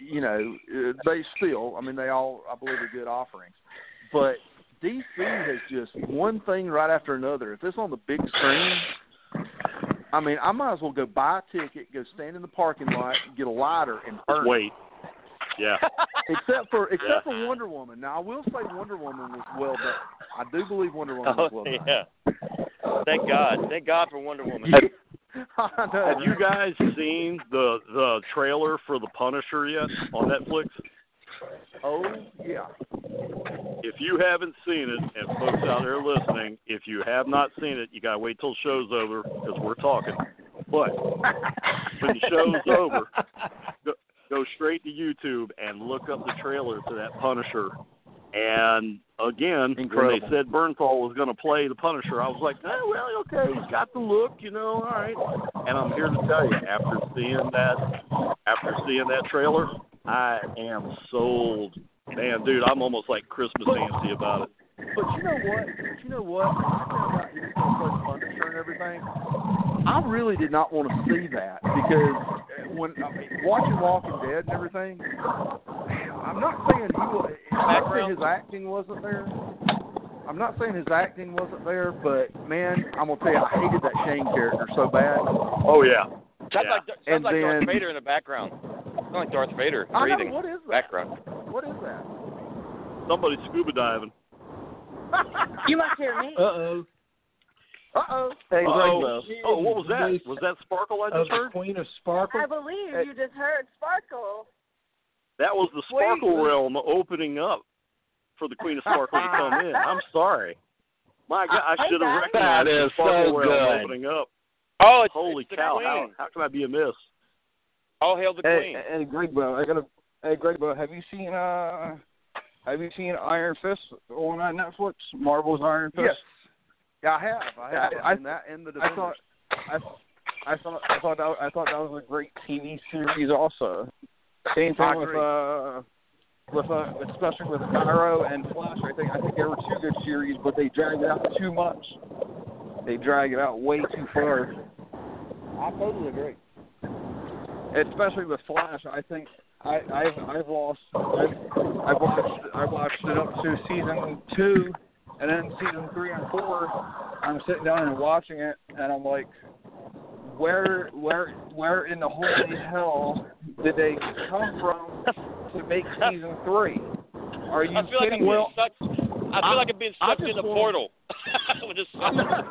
they still, they all, I believe, are good offerings. But DC has just one thing right after another. If it's on the big screen, I might as well go buy a ticket, go stand in the parking lot, get a lighter, and burn it. Wait. Yeah. Except for Wonder Woman. Now, I will say Wonder Woman was well done. I do believe Wonder Woman was well done. Yeah. Thank God. Thank God for Wonder Woman. Have you guys seen the trailer for The Punisher yet on Netflix? Oh, yeah. If you haven't seen it, and folks out there listening, if you have not seen it, you got to wait till the show's over because we're talking. But when the show's over, go straight to YouTube and look up the trailer to that Punisher. And again, when they said Bernthal was going to play the Punisher, I was like, okay, he's got the look, all right. And I'm here to tell you, after seeing that trailer, I am sold. Man, dude, I'm almost like Christmas antsy about it. But you know what? When I found out he was going to play the Punisher and everything, I really did not want to see that because watching Walking Dead and everything, I'm not saying his acting wasn't there. I'm not saying his acting wasn't there, but man, I'm gonna tell you, I hated that Shane character so bad. Oh yeah. Sounds like Darth Vader in the background. Sounds like Darth Vader breathing. What is that? Background. What is that? Somebody scuba diving. You must hear me. Uh-oh. Hey, what was that? Was that Sparkle I just heard? Queen of Sparkle? I believe you just heard Sparkle. That was the Sparkle realm opening up for the Queen of Sparkle to come in. I'm sorry. My God, I should have recognized the Sparkle realm opening up. Oh, holy it's cow! How can I be amiss? All hail the Queen. Hey, Greg, bro, have you seen Iron Fist on Netflix? Marvel's Iron Fist. Yes. Yeah, I have. I that and the I Defenders. thought that was a great TV series. Also, same thing with especially with Arrow and Flash. I think they were two good series, but they dragged it out too much. They drag it out way too far. I totally agree. Especially with Flash, I think I've watched it up to season 2, and then season 3 and 4. I'm sitting down and watching it, and I'm like, where in the holy hell did they come from to make season 3? Are you kidding me? I feel like I'm being sucked in the portal. I just want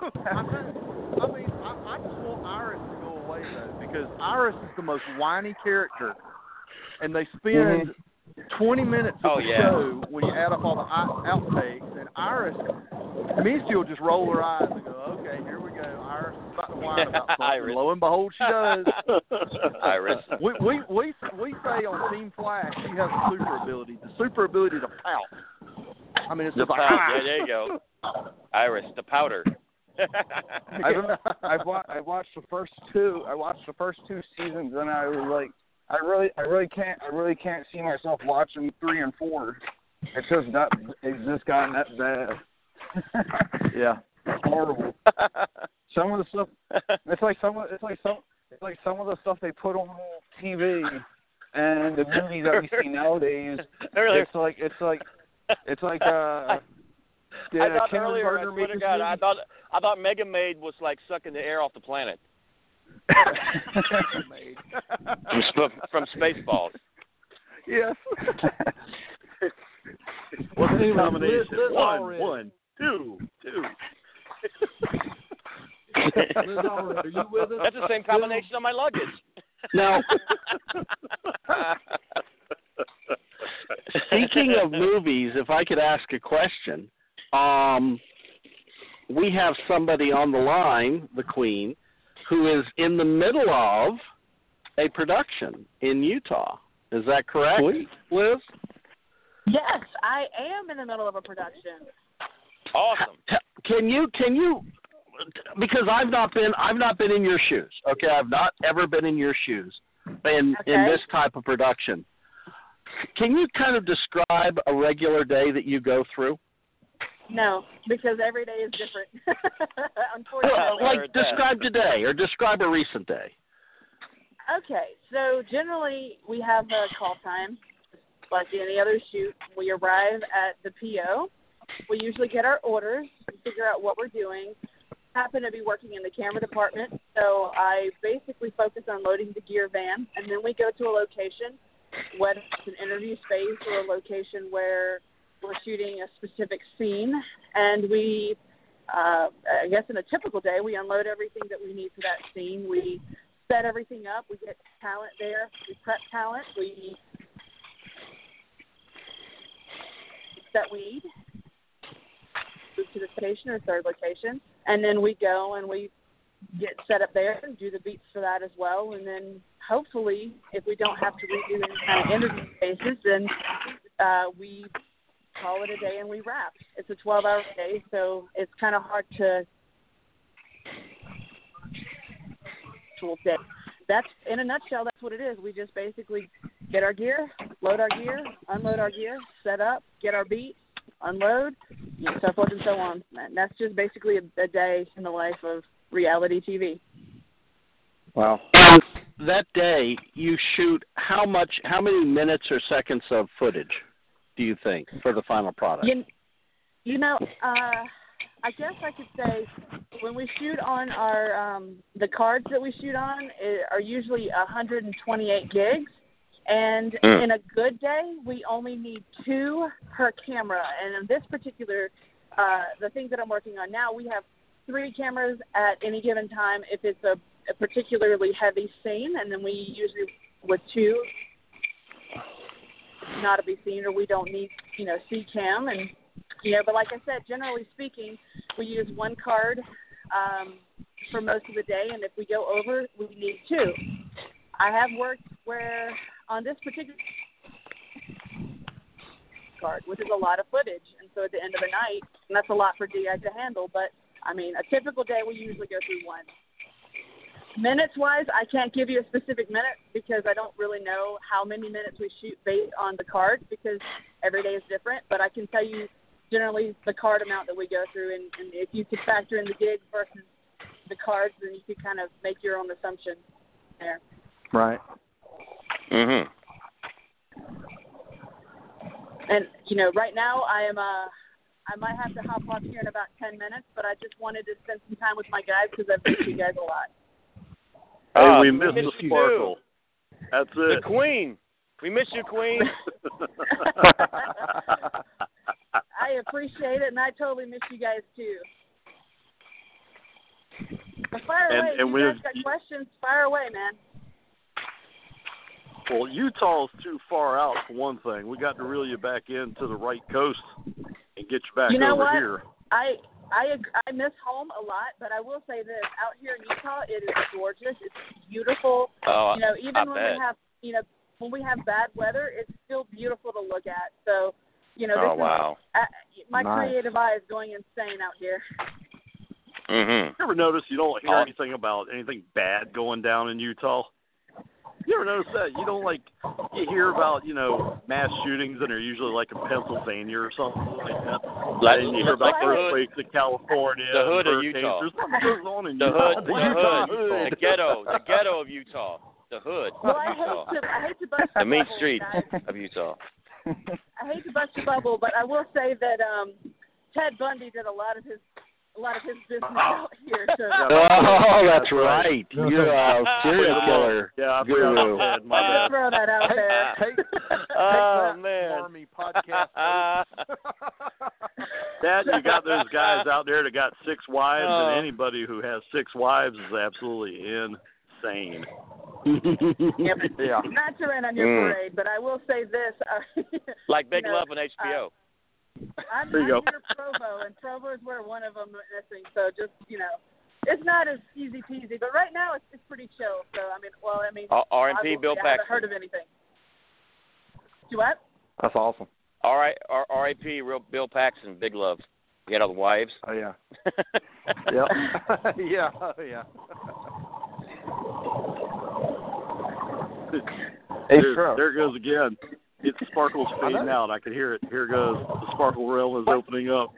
Iris to go away, though, because Iris is the most whiny character, and they spend 20 minutes of the show when you add up all the outtakes, and Iris, Misty will just roll her eyes and go, okay, here we go. Iris is about to whine about something. Lo and behold, she does. Iris. We say on Team Flash she has a super ability. The super ability to pout. I mean, it's just like, yeah, there you go. Iris, the powder. I watched the first 2. I watched the first 2 seasons, and I was like, I really can't see myself watching 3 and 4. It's just gotten that bad. Yeah, it's horrible. Some of the stuff, it's like some of the stuff they put on TV and the movies that we see nowadays. It's like I thought earlier, I swear to God, I thought Mega Maid was like sucking the air off the planet. from Spaceballs. Yes. What's the combination? 1, 2, 2. Are you with us? That's the same combination on my luggage. Now, speaking of movies, if I could ask a question, we have somebody on the line, the Queen, who is in the middle of a production in Utah. Is that correct, Liz? Yes, I am in the middle of a production. Awesome. Can you? Because I've not been in your shoes. Okay, I've not ever been in your shoes in this type of production. Can you kind of describe a regular day that you go through? No, because every day is different. Unfortunately. Like describe today or describe a recent day. Okay, so generally we have a call time. Like any other shoot, we arrive at the PO. We usually get our orders, figure out what we're doing. Happen to be working in the camera department, so I basically focus on loading the gear van, and then we go to a location, whether it's an interview space or a location where we're shooting a specific scene, and we, I guess in a typical day, we unload everything that we need for that scene. We set everything up. We get talent there. We prep talent. We set weed, move to the location or third location, and then we go and we get set up there and do the beats for that as well. And then hopefully, if we don't have to redo any kind of interview spaces, then we call it a day and we wrap. It's a 12-hour day, so it's kind of hard to day. That's, in a nutshell, that's what it is. We just basically get our gear, load our gear, unload our gear, set up, get our beats, unload, so forth and so on. And that's just basically a day in the life of reality TV. Wow. That day, you shoot how many minutes or seconds of footage do you think for the final product? You know, I guess I could say when we shoot on our the cards that we shoot on are usually 128 gigs, and in a good day we only need 2 per camera. And in this particular the thing that I'm working on now, we have 3 cameras at any given time if it's a particularly heavy scene, and then we usually with 2 not to be seen, or we don't need C-cam. And but like I said, generally speaking, we use 1 card for most of the day, and if we go over, we need 2. I have worked where on this particular card, which is a lot of footage, and so at the end of the night, and that's a lot for DI to handle, but I mean, a typical day we usually go through one. Minutes-wise, I can't give you a specific minute because I don't really know how many minutes we shoot based on the card because every day is different. But I can tell you generally the card amount that we go through, and if you could factor in the gigs versus the cards, then you could kind of make your own assumption there. Right. Mhm. And, right now I might have to hop off here in about 10 minutes, but I just wanted to spend some time with my guys because I've missed you guys a lot. Hey, we missed the sparkle. That's it. The Queen. We miss you, Queen. I appreciate it, and I totally miss you guys, too. But fire away. If you guys got questions, fire away, man. Well, Utah's too far out for one thing. We got to reel you back into the right coast and get you back over here. I miss home a lot, but I will say this: out here in Utah, it is gorgeous. It's beautiful. Oh, even when we have bad weather, it's still beautiful to look at. So, wow. My creative eye is going insane out here. Mhm. You ever notice you don't hear anything about anything bad going down in Utah? You ever notice that? You don't you hear about, mass shootings and they're usually like in Pennsylvania or something like that. And you hear about earthquakes in California. The hood of Utah. There's something goes on in the Utah. hood. The ghetto of Utah. The hood Well, of Utah. I hate to bust The your main bubble, streets guys. of Utah. I hate to bust your bubble, but I will say that Ted Bundy did a lot of his business out here. So. Oh, that's right. You're a serial killer. Yeah, I Guru. forgot that. My I'll bad. throw that out there. Oh, man. Army podcast. Dad, you got those guys out there that got 6 wives, and anybody who has 6 wives is absolutely insane. Yeah. Not to rain on your parade, but I will say this. Like Big Love on HBO. I'm There you go. near Provo, and Provo is where one of them is missing. So just, it's not as easy peasy. But right now, it's pretty chill. So, R.I.P. Bill I haven't Paxton. heard of anything. Do what? That's awesome. R.I.P. Bill Paxton, Big Love. He had all the wives. Oh, yeah. Yep. Yeah. There goes again. It's Sparkle's fading out. I can hear it. Here goes. The Sparkle Rail is opening up.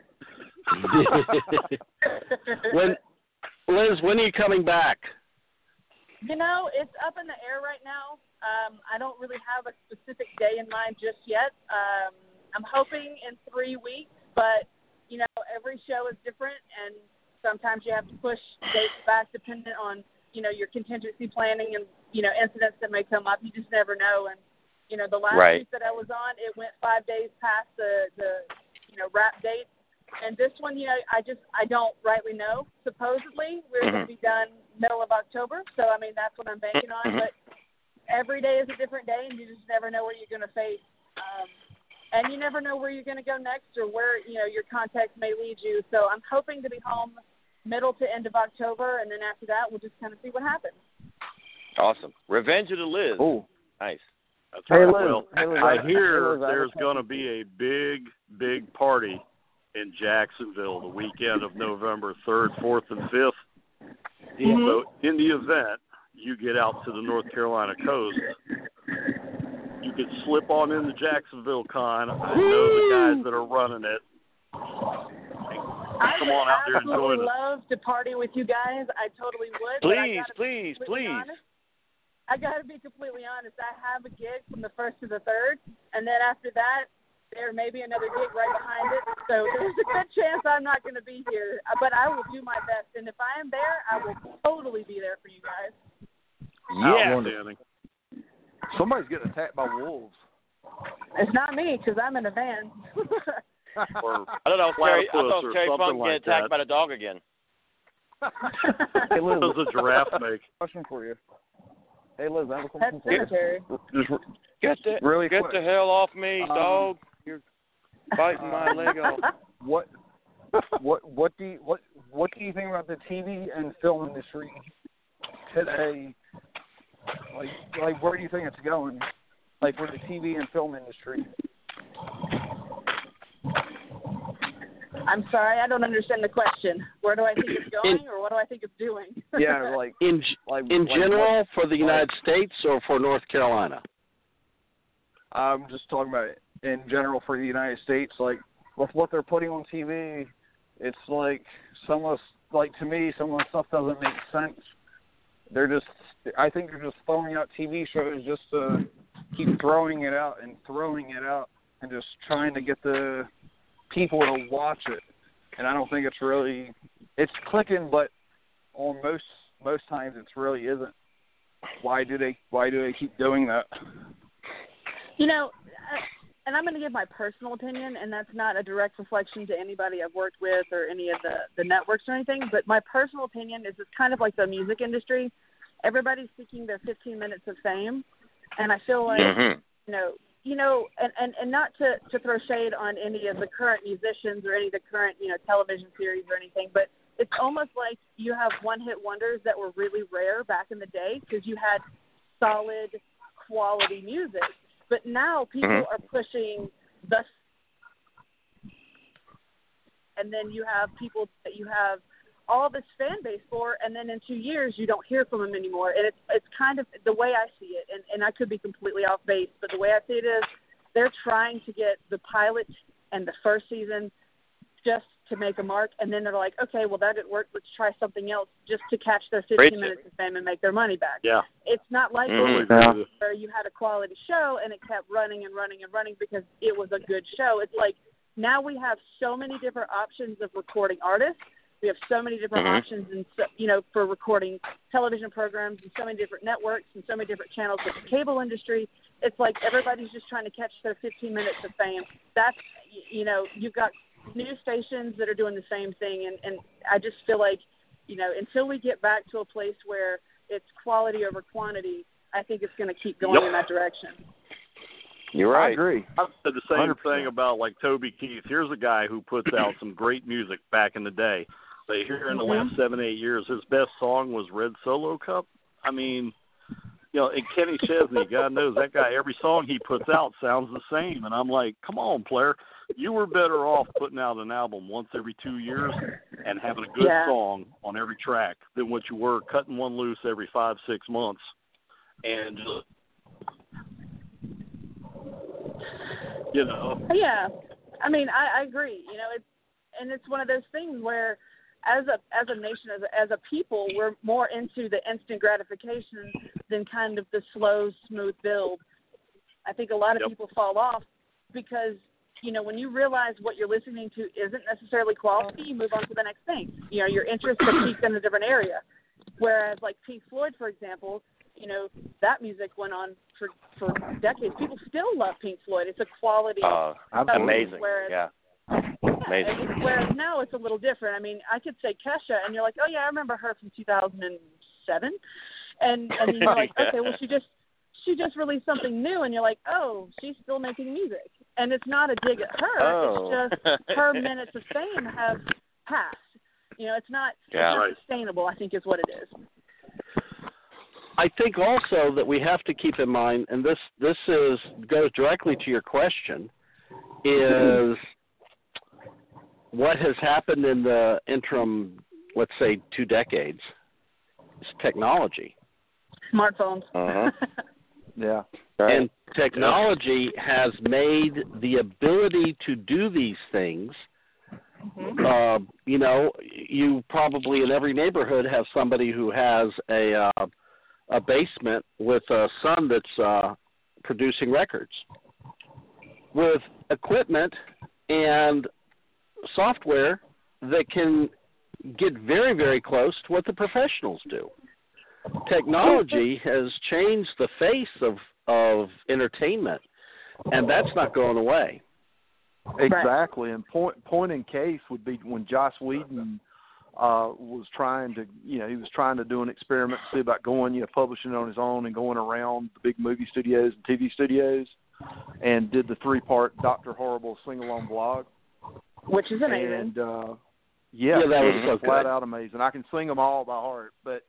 Liz, when are you coming back? It's up in the air right now. I don't really have a specific day in mind just yet. I'm hoping in 3 weeks, but, every show is different, and sometimes you have to push dates back depending on, your contingency planning and, incidents that may come up. You just never know. And, the last week that I was on, it went 5 days past the wrap date. And this one, I don't rightly know. Supposedly, we're going to be done middle of October. So, that's what I'm banking on. But every day is a different day, and you just never know what you're going to face. And you never know where you're going to go next or where, your contacts may lead you. So I'm hoping to be home middle to end of October, and then after that, we'll just kind of see what happens. Awesome. Revenge of the Liz. Oh. Nice. That's right. Well, I hear there's going to be a big party in Jacksonville the weekend of November 3rd, 4th, and 5th. Yeah. So in the event you get out to the North Carolina coast, you could slip on into Jacksonville Con. I know the guys that are running it. Come on out there and join us. I would love to party with you guys. I totally would. Please. I got to be completely honest. I have a gig from the 1st to the 3rd, and then after that, there may be another gig right behind it. So there's a good chance I'm not going to be here, but I will do my best. And if I am there, I will totally be there for you guys. Yeah. Somebody's getting attacked by wolves. It's not me because I'm in a van. Or I don't know. platypus or Terry Funk something get like attacked that. by the dog again. Hey, Liz, What does a giraffe make? question for you. Hey, Liz, I have a That's question for you. cemetery. Just Get really quick. the hell off me, dog! You're biting my leg off. What do you think about the TV and film industry today? Like where do you think it's going? Like for the TV and film industry? I'm sorry, I don't understand the question. Where do I think it's going, or what do I think it's doing? Yeah, like in general for the United States or for North Carolina? I'm just talking about it in general for the United States. Like with what they're putting on TV, it's like to me, some of the stuff doesn't make sense. I think they're just throwing out TV shows just to keep throwing it out and just trying to get the people to watch it. And I don't think it's clicking, but on most times it really isn't. Why do they keep doing that? And I'm going to give my personal opinion, and that's not a direct reflection to anybody I've worked with or any of the networks or anything, but my personal opinion is it's kind of like the music industry. Everybody's seeking their 15 minutes of fame, and I feel like, and not to throw shade on any of the current musicians or any of the current, television series or anything, but it's almost like you have one-hit wonders that were really rare back in the day because you had solid quality music. But now people are pushing and then you have people that you have all this fan base for, and then in 2 years you don't hear from them anymore. And it's kind of the way I see it, and I could be completely off base, but the way I see it is they're trying to get the pilot and the first season just to make a mark, and then they're like, okay, well, that didn't work. Let's try something else just to catch their 15 minutes of fame and make their money back. Yeah. It's not like where you had a quality show and it kept running and running and running because it was a good show. It's like now we have so many different options of recording artists. We have so many different options for recording television programs and so many different networks and so many different channels with the cable industry. It's like everybody's just trying to catch their 15 minutes of fame. That's, you've got news stations that are doing the same thing, and I just feel like, until we get back to a place where it's quality over quantity, I think it's going to keep going in that direction. You're right. I agree. I've said the same 100%. thing about like Toby Keith. Here's a guy who puts out some great music back in the day. But here in the last 7-8 years, his best song was Red Solo Cup. I mean, and Kenny Chesney, God knows that guy, every song he puts out sounds the same. And I'm like, come on, player. You were better off putting out an album once every 2 years and having a good song on every track than what you were cutting one loose every 5-6 months. And just, Yeah. I mean, I agree. It's one of those things where as a nation, as a people, we're more into the instant gratification than kind of the slow, smooth build. I think a lot of people fall off because, when you realize what you're listening to isn't necessarily quality, you move on to the next thing. Your interests are peaked in a different area. Whereas like Pink Floyd, for example, that music went on for decades. People still love Pink Floyd. It's a quality. Amazing. Whereas, amazing. Whereas now it's a little different. I mean, I could say Kesha, and you're like, oh yeah, I remember her from 2007, and you're like, okay, well she just released something new, and you're like, oh, she's still making music, and it's not a dig at her. It's just her minutes of fame have passed. It's not sustainable, I think is what it is. I think also that we have to keep in mind, and this goes directly to your question, is what has happened in the interim, let's say 2 decades, is technology. Smartphones. Yeah. Right. And technology has made the ability to do these things. You probably in every neighborhood have somebody who has a basement with a son that's producing records. With equipment and software that can get very, very close to what the professionals do. Technology has changed the face of entertainment, and that's not going away. Exactly, and point in case would be when Joss Whedon was trying to, he was trying to do an experiment to see about going, publishing it on his own and going around the big movie studios and TV studios, and did the 3-part Dr. Horrible sing-along blog. Which is amazing. And, that was so flat good. out amazing. I can sing them all by heart, but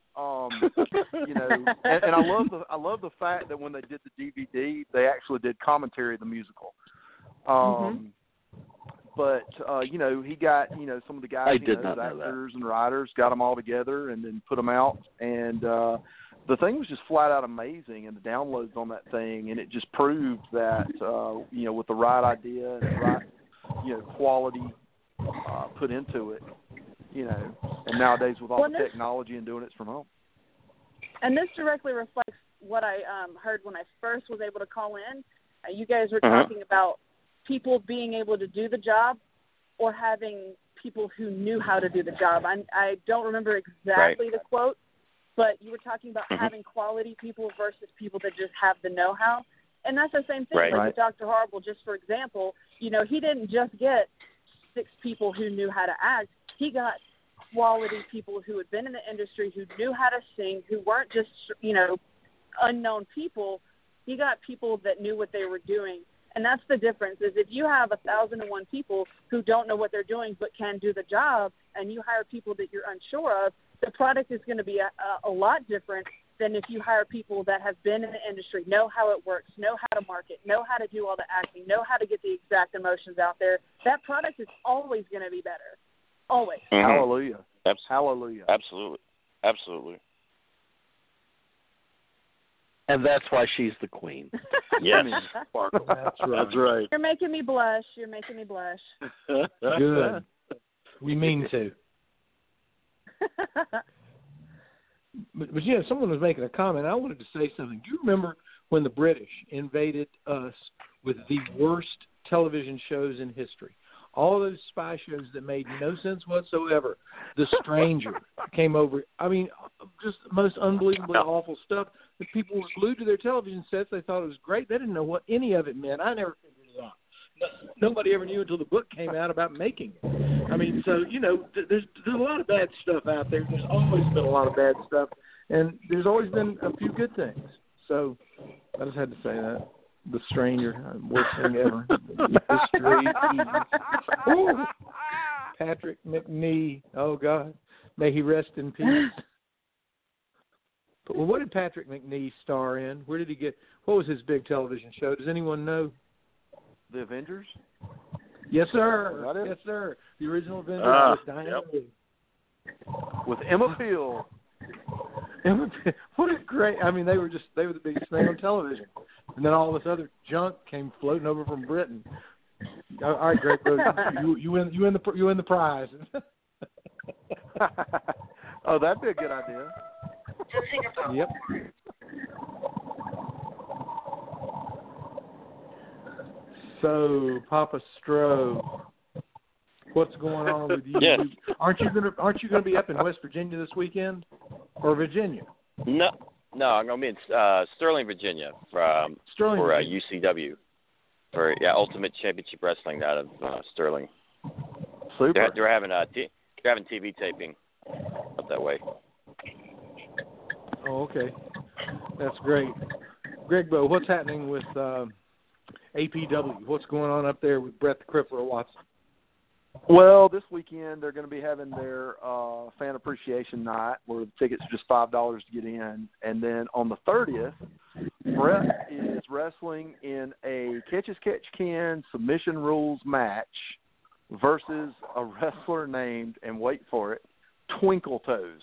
and I love the fact that when they did the DVD, they actually did commentary of the musical. But he got some of the guys, I did not the know that. actors and writers, got them all together and then put them out, and the thing was just flat out amazing, and the downloads on that thing, and it just proved that with the right idea and the right quality put into it, and nowadays with all the technology and doing it from home. And this directly reflects what I heard when I first was able to call in. You guys were talking about people being able to do the job or having people who knew how to do the job. I don't remember exactly the quote, but you were talking about having quality people versus people that just have the know-how. And that's the same thing. Like with Dr. Horrible, just for example, he didn't just get 6 people who knew how to act. He got quality people who had been in the industry, who knew how to sing, who weren't just, unknown people. He got people that knew what they were doing. And that's the difference, is if you have 1,001 people who don't know what they're doing but can do the job, and you hire people that you're unsure of, the product is going to be a lot different than if you hire people that have been in the industry, know how it works, know how to market, know how to do all the acting, know how to get the exact emotions out there. That product is always going to be better. Always. Hallelujah. Hallelujah. Absolutely. Absolutely. And that's why she's the queen. Yes. That's right. You're making me blush. Good. We mean to. But someone was making a comment. I wanted to say something. Do you remember when the British invaded us with the worst television shows in history? All those spy shows that made no sense whatsoever. The Stranger came over. I mean, just the most unbelievably awful stuff. The people were glued to their television sets. They thought it was great. They didn't know what any of it meant. I never figured it out. Nobody ever knew until the book came out about making it. I mean, so, there's a lot of bad stuff out there. There's always been a lot of bad stuff. And there's always been a few good things. So I just had to say that. The Stranger, worst thing ever. History. Ooh. Patrick McNee. Oh, God. May he rest in peace. But what did Patrick McNee star in? Where did he get? What was his big television show? Does anyone know? The Avengers? Yes, sir. Yes, sir. The original Avengers with Diana Lee. With Emma Peel. What a great! I mean, they were the biggest thing on television, and then all this other junk came floating over from Britain. All right, Greg, you win the prize. Oh, that'd be a good idea. Yep. So, Papa Stroh, what's going on with you? Yes. Aren't you gonna be up in West Virginia this weekend, or Virginia? No, I'm gonna be in Sterling, Virginia, for UCW, for Ultimate Championship Wrestling out of Sterling. Super. They're having TV taping up that way. Oh, okay, that's great. Greg Bowe, what's happening with APW? What's going on up there with Brett the Crippler Watson? Well, this weekend they're going to be having their fan appreciation night, where the tickets are just $5 to get in, and then on the 30th, Brett is wrestling in a catch-as-catch-can submission rules match versus a wrestler named, and wait for it, Twinkle Toes.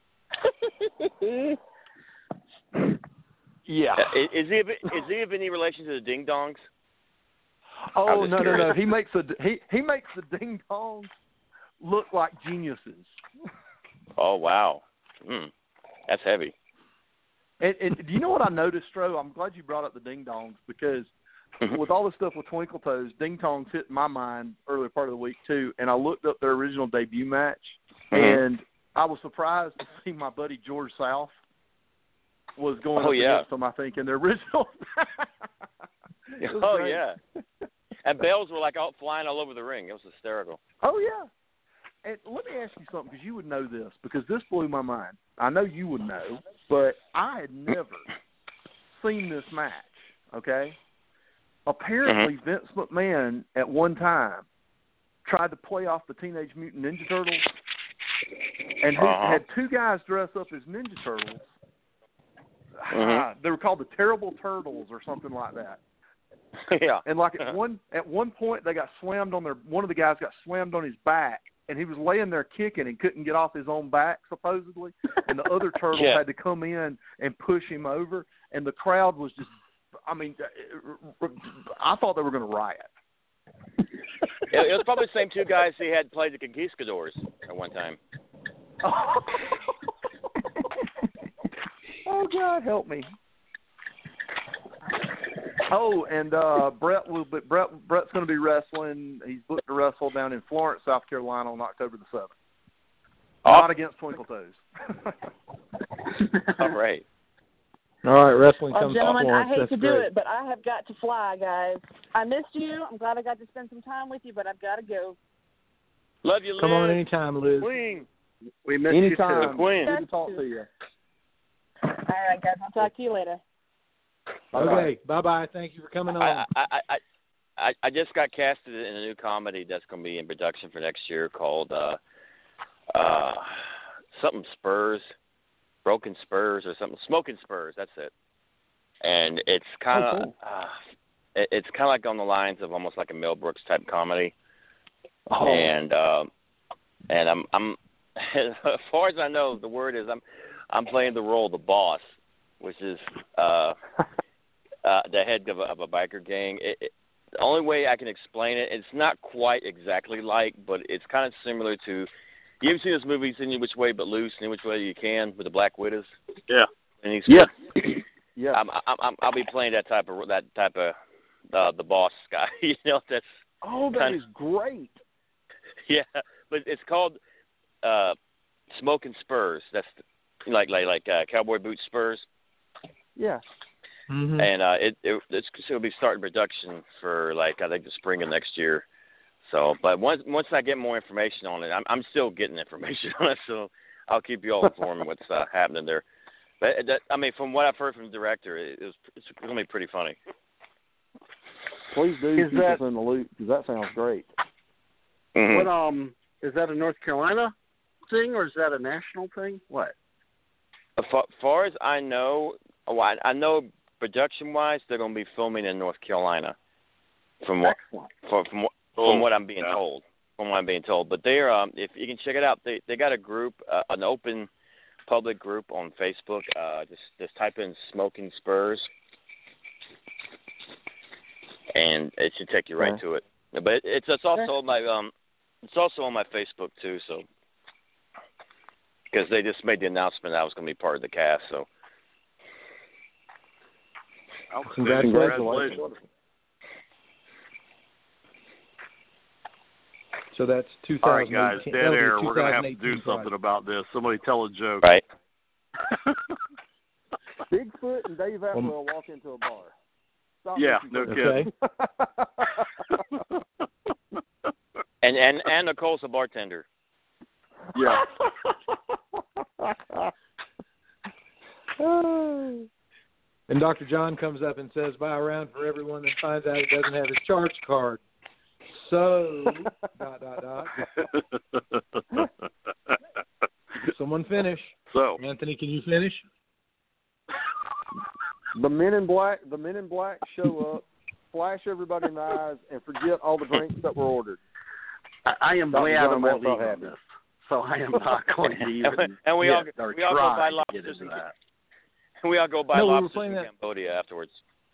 Yeah. Is he of any relation to the Ding Dongs? Oh, no. He makes the Ding Dongs look like geniuses. Oh, wow. That's heavy. And do you know what I noticed, Stro? I'm glad you brought up the Ding Dongs, because with all the stuff with Twinkle Toes, Ding Dongs hit my mind earlier part of the week too, and I looked up their original debut match, and I was surprised to see my buddy George South was going up against them, I think, in their original. Oh, great. Yeah. And bells were like flying all over the ring. It was hysterical. Oh, yeah. And let me ask you something, because you would know this, because this blew my mind. I know you would know, but I had never seen this match, okay? Apparently, Vince McMahon, at one time, tried to play off the Teenage Mutant Ninja Turtles, and he had two guys dress up as Ninja Turtles. They were called the Terrible Turtles or something like that. Yeah. And like at one point they got slammed on one of the guys got slammed on his back, and he was laying there kicking and couldn't get off his own back supposedly, and the other turtle had to come in and push him over, and the crowd was just, I mean, I thought they were going to riot. It was probably the same two guys who had played the Conquistadors at one time. Oh, God, help me. Oh, and Brett's going to be wrestling. He's booked to wrestle down in Florence, South Carolina on October the 7th. Not against Twinkle Toes. All right. All right, wrestling comes to gentlemen, Florence. I hate That's to great. do it, but I have got to fly, guys. I missed you. I'm glad I got to spend some time with you, but I've got to go. Love you, Liz. Come on anytime, Liz. Queen. We miss Anytime. you too. Queen. Good to talk to you. All right, guys. I'll talk to you later. Okay, bye-bye. Thank you for coming on. I just got casted in a new comedy that's going to be in production for next year called something Spurs, Broken Spurs or something, Smoking Spurs. That's it. And it's kind of it's kind of like on the lines of almost like a Mel Brooks type comedy. Oh. And I'm as far as I know, the word is I'm playing the role of the boss, which is the head of a biker gang. The only way I can explain it, it's not quite exactly like, but it's kind of similar to. You ever seen those movies, Any Which Way But Loose, Any Which Way You Can, with the Black Widows? Yeah. And Yeah. I'll be playing that type of the boss guy. You know, that's. Oh, that is great. Yeah, but it's called Smoking Spurs. That's like cowboy boot spurs. Yeah. Mm-hmm. And it'll be starting production for I think the spring of next year. So, but once I get more information on it, I'm still getting information on it. So I'll keep you all informed what's happening there. But from what I've heard from the director, it's going to be pretty funny. Please do keep us in the loop because that sounds great. Mm-hmm. What is that a North Carolina thing or is that a national thing? What? As far as I know, I know production-wise, they're going to be filming in North Carolina. From what I'm being told. From what I'm being told, but they're if you can check it out, they got a group, an open public group on Facebook. Just type in Smoking Spurs, and it should take you right to it. But it's also on my Facebook too. So because they just made the announcement that I was going to be part of the cast. So Congratulations. So that's 2018. All right, guys, dead air. We're going to have to do something about this. Somebody tell a joke. Right. Bigfoot and Dave Atwell walk into a bar. Stop no kidding. And Nicole's a bartender. Yeah. And Dr. John comes up and says, buy a round for everyone that finds out he doesn't have his charge card. So, ... Someone finish. So, Anthony, can you finish? The men in black show up, flash everybody in the eyes, and forget all the drinks that were ordered. I am way out of my league on this, so I am not going to even. And we all go buy get into that. We all go buy lobsters in Cambodia afterwards.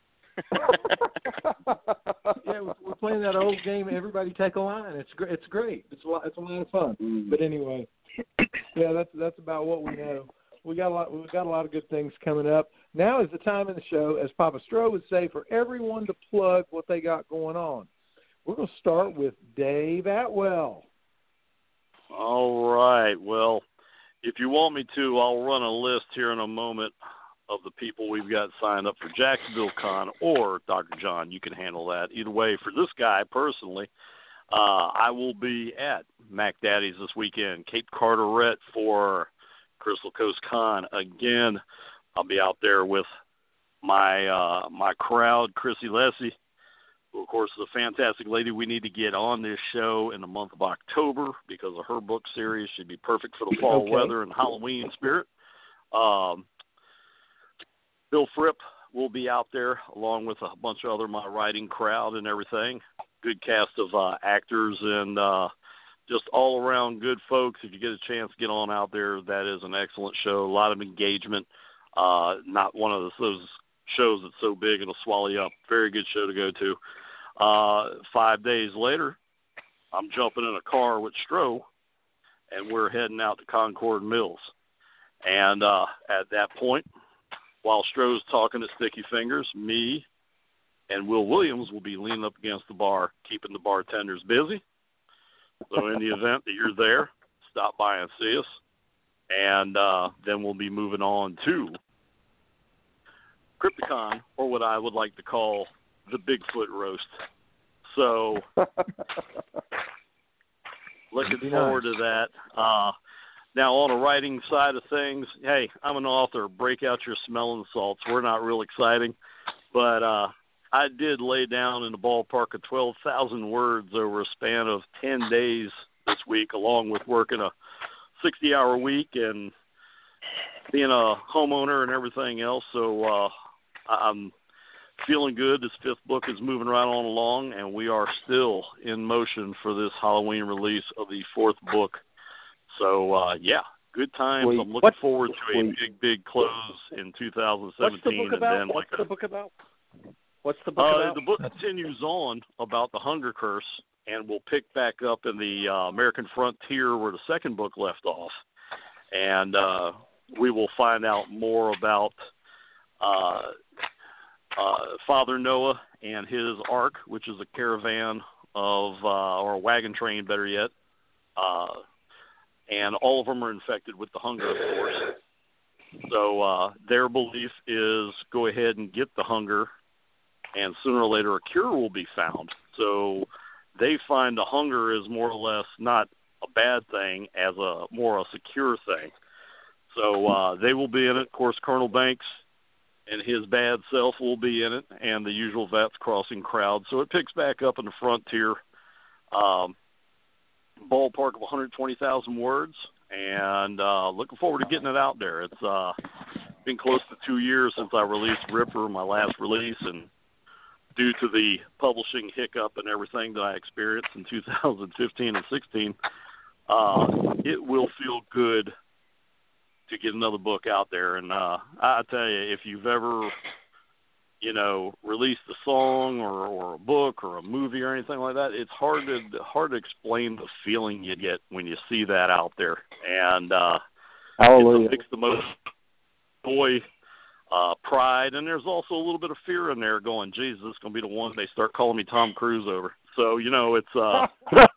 Yeah, we're playing that old game. Everybody take a line. It's great. It's great. It's a lot of fun. But anyway, yeah, that's about what we know. We've got a lot of good things coming up. Now is the time in the show, as Papa Stroh would say, for everyone to plug what they got going on. We're going to start with Dave Atwell. All right. Well, if you want me to, I'll run a list here in a moment of the people we've got signed up for Jacksonville Con, or Dr. John, you can handle that. Either way, for this guy personally, I will be at Mac Daddy's this weekend, Cape Carteret for Crystal Coast Con. Again, I'll be out there with my crowd, Chrissy Lessie, who, of course, is a fantastic lady we need to get on this show in the month of October because of her book series. She'd be perfect for the fall weather and Halloween spirit. Bill Fripp will be out there along with a bunch of my writing crowd and everything. Good cast of actors and just all around good folks. If you get a chance to get on out there, that is an excellent show. A lot of engagement. Not one of those shows that's so big it'll swallow you up. Very good show to go to. 5 days later, I'm jumping in a car with Stro, and we're heading out to Concord Mills. And at that point, while Stro's talking to Sticky Fingers, me and Will Williams will be leaning up against the bar, keeping the bartenders busy. So in the event that you're there, stop by and see us. And then we'll be moving on to Crypticon, or what I would like to call the Bigfoot Roast. So looking forward to that. Now, on a writing side of things, hey, I'm an author. Break out your smelling salts. We're not real exciting, but I did lay down in the ballpark of 12,000 words over a span of 10 days this week, along with working a 60-hour week and being a homeowner and everything else. So I'm feeling good. This fifth book is moving right on along, and we are still in motion for this Halloween release of the fourth book. So, yeah, good times. I'm looking forward to a big close in 2017. What's the book about? What's the book about? The book continues on about the Hunger Curse, and we'll pick back up in the American frontier where the second book left off. And we will find out more about Father Noah and his ark, which is a caravan of, or a wagon train, better yet. And all of them are infected with the hunger, of course. So their belief is go ahead and get the hunger, and sooner or later a cure will be found. So they find the hunger is more or less not a bad thing, as a more a secure thing. So they will be in it. Of course, Colonel Banks and his bad self will be in it, and the usual Vats Crossing crowd. So it picks back up in the frontier. Ballpark of 120,000 words, and looking forward to getting it out there. It's been close to 2 years since I released Ripper, my last release, and due to the publishing hiccup and everything that I experienced in 2015 and 16, it will feel good to get another book out there. And I tell you, if you've ever released a song or a book or a movie or anything like that, it's hard to explain the feeling you get when you see that out there. And Hallelujah. It's a mixed emotion, joy, pride, and there's also a little bit of fear in there going, Jesus, this is going to be the one they start calling me Tom Cruise over. So, it's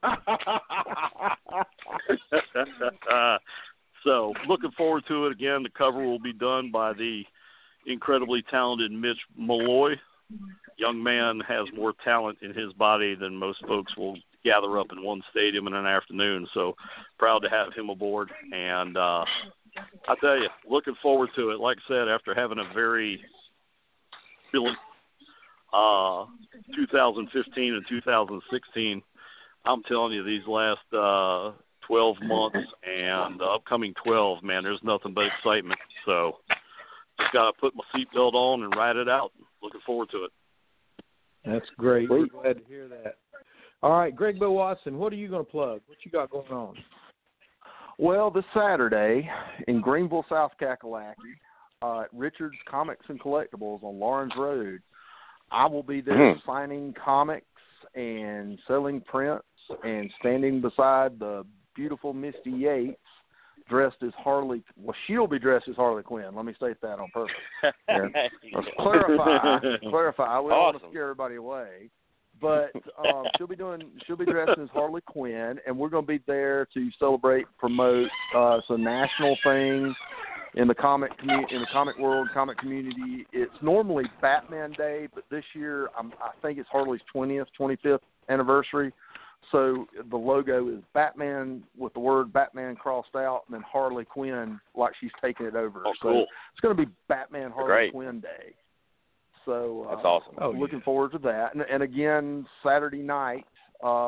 so looking forward to it. Again, the cover will be done by the incredibly talented Mitch Malloy. Young man has more talent in his body than most folks will gather up in one stadium in an afternoon. So proud to have him aboard. And I tell you, looking forward to it. Like I said, after having a very 2015 and 2016, I'm telling you, these last 12 months and the upcoming 12, man, there's nothing but excitement. So just got to put my seatbelt on and ride it out. Looking forward to it. That's great. We're glad to hear that. All right, Greg Bill Watson, what are you going to plug? What you got going on? Well, this Saturday in Greenville, South Kakalaki, at Richard's Comics and Collectibles on Lawrence Road, I will be there signing comics and selling prints and standing beside the beautiful Misty Yates, dressed as Harley. Well, she'll be dressed as Harley Quinn. Let me state that on purpose. Let's clarify. I wouldn't want to scare everybody away, but she'll be dressed as Harley Quinn, and we're going to be there to celebrate, promote some national things in the comic world, comic community. It's normally Batman Day, but this year I think it's Harley's 25th anniversary. So the logo is Batman with the word Batman crossed out, and then Harley Quinn like she's taking it over. Oh, so cool. It's going to be Batman Harley Quinn Day. So that's awesome. Looking forward to that. And again, Saturday night,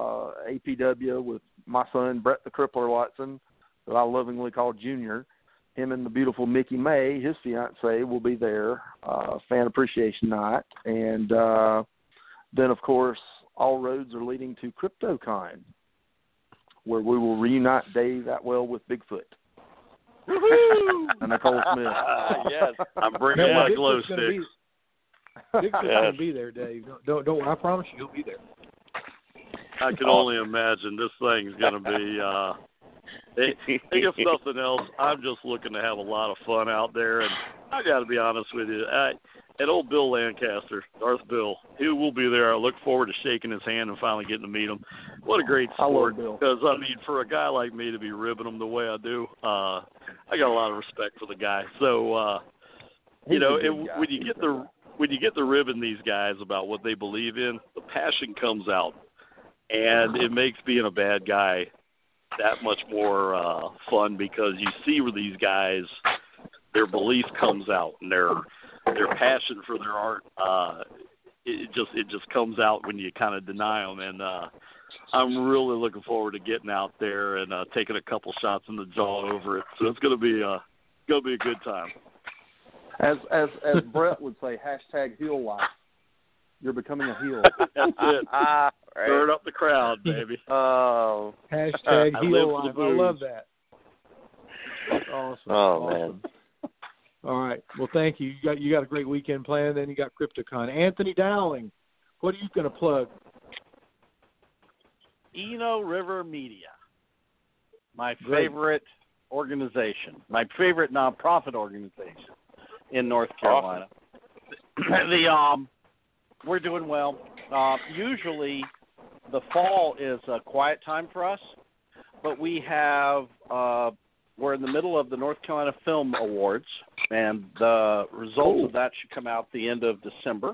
APW with my son Brett the Crippler Watson, that I lovingly call Junior. him and the beautiful Mickey May, his fiancée, will be there, fan appreciation night. And then, of course, all roads are leading to CryptoCon, where we will reunite Dave Atwell with Bigfoot. And Nicole Smith. Yes, I'm bringing my glow sticks. Bigfoot's going to be there, Dave. Don't. I promise you, he'll be there. I can only imagine this thing's going to be. If nothing else, I'm just looking to have a lot of fun out there, and I got to be honest with you. And old Bill Lancaster, Darth Bill, he will be there. I look forward to shaking his hand and finally getting to meet him. What a great sport! Because I mean, for a guy like me to be ribbing him the way I do, I got a lot of respect for the guy. So, you know, when you get the ribbing these guys about what they believe in, the passion comes out, and it makes being a bad guy that much more fun, because you see where these guys, their belief comes out, and their passion for their art, it just comes out when you kind of deny them. And I'm really looking forward to getting out there and taking a couple shots in the jaw over it. So it's gonna be a good time. As Brett would say, #heel life. You're becoming a heel. That's it. Right. Stir up the crowd, baby. Oh. #heel life. I love that. That's awesome. Oh, awesome. Man. All right. Well, thank you. You got a great weekend planned. Then you got CryptoCon. Anthony Dowling, what are you going to plug? Eno River Media, my favorite organization, my favorite nonprofit organization in North Carolina. We're doing well. Usually, the fall is a quiet time for us, but we have. We're in the middle of the North Carolina Film Awards, and the results of that should come out the end of December.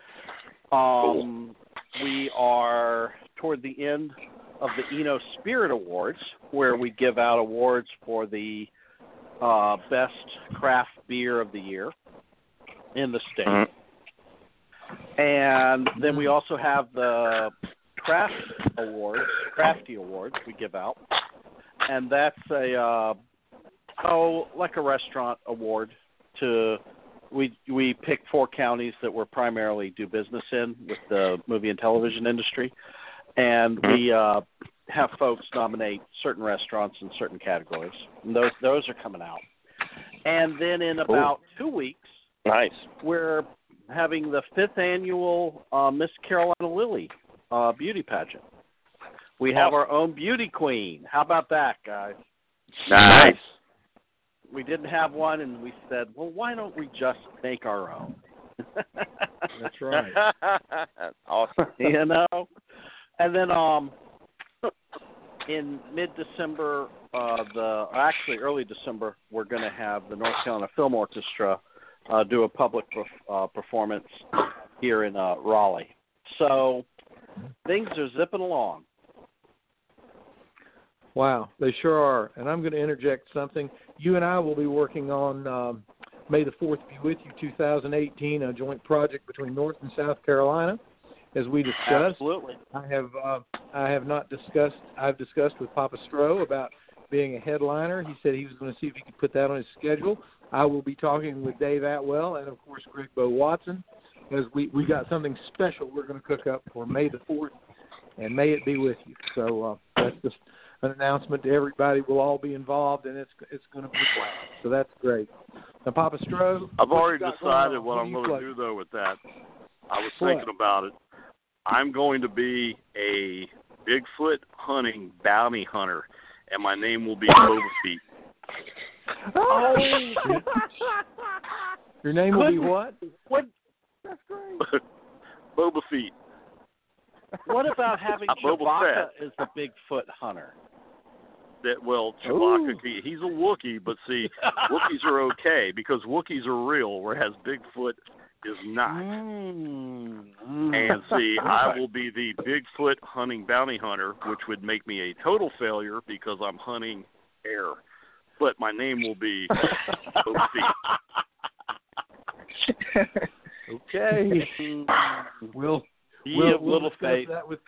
We are toward the end of the Eno Spirit Awards, where we give out awards for the best craft beer of the year in the state. Mm-hmm. And then we also have the Crafty Awards we give out. And that's like a restaurant award. We pick 4 counties that we primarily do business in with the movie and television industry, and we have folks nominate certain restaurants in certain categories. And those are coming out. And then in about 2 weeks, we're having the 5th annual Miss Carolina Lily beauty pageant. We have our own beauty queen. How about that, guys? Nice. We didn't have one, and we said, well, why don't we just make our own? That's right. Awesome. You know? And then in mid-December, early December, we're going to have the North Carolina Film Orchestra do a public performance here in Raleigh. So things are zipping along. Wow, they sure are. And I'm going to interject something. You and I will be working on May the 4th Be With You 2018, a joint project between North and South Carolina, as we discussed. Absolutely. I've discussed with Papa Stroh about being a headliner. He said he was going to see if he could put that on his schedule. I will be talking with Dave Atwell and, of course, Greg Bo Watson, as we got something special we're going to cook up for May the 4th, and may it be with you. So that's just an announcement to everybody. We'll all be involved, and it's going to be a blast. So that's great. Now, Papa Stroh, I've already decided what I'm going to do, though, with that. I was thinking about it. I'm going to be a Bigfoot hunting bounty hunter, and my name will be Boba Feet. Oh. Your name will be what? What? That's great. Boba Feet. What about having Chewbacca as the Bigfoot hunter? Chewbacca, he's a Wookiee, but see, Wookiees are okay because Wookiees are real, whereas Bigfoot is not. And see, I will be the Bigfoot hunting bounty hunter, which would make me a total failure because I'm hunting air. But my name will be Boba Feet. Okay. We'll little discuss faith. That with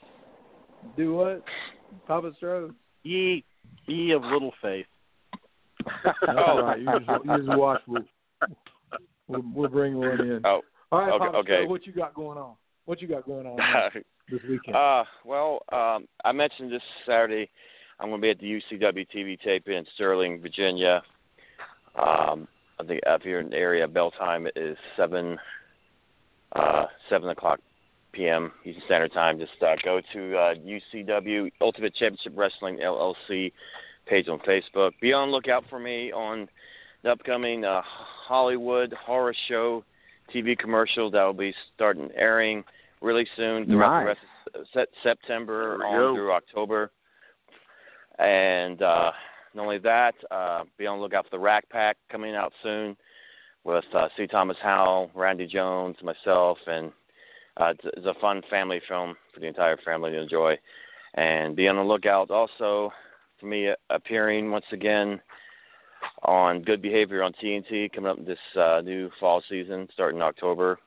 do what? Papa Stroh? Ye of little faith. That's right. You just watch. We'll bring one in. Oh, all right, Papa, okay. So what you got going on? This weekend? I mentioned this Saturday I'm going to be at the UCW TV tape in Sterling, Virginia. I think up here in the area, bell time is 7 o'clock p.m. Eastern Standard Time. Just go to UCW Ultimate Championship Wrestling LLC page on Facebook. Be on the lookout for me on the upcoming Hollywood Horror Show TV commercial that will be starting airing really soon throughout the rest of September on through October. And not only that, be on the lookout for the Rack Pack coming out soon with C. Thomas Howell, Randy Jones, myself, and it's a fun family film for the entire family to enjoy. And be on the lookout also for me appearing once again on Good Behavior on TNT coming up this new fall season starting in October.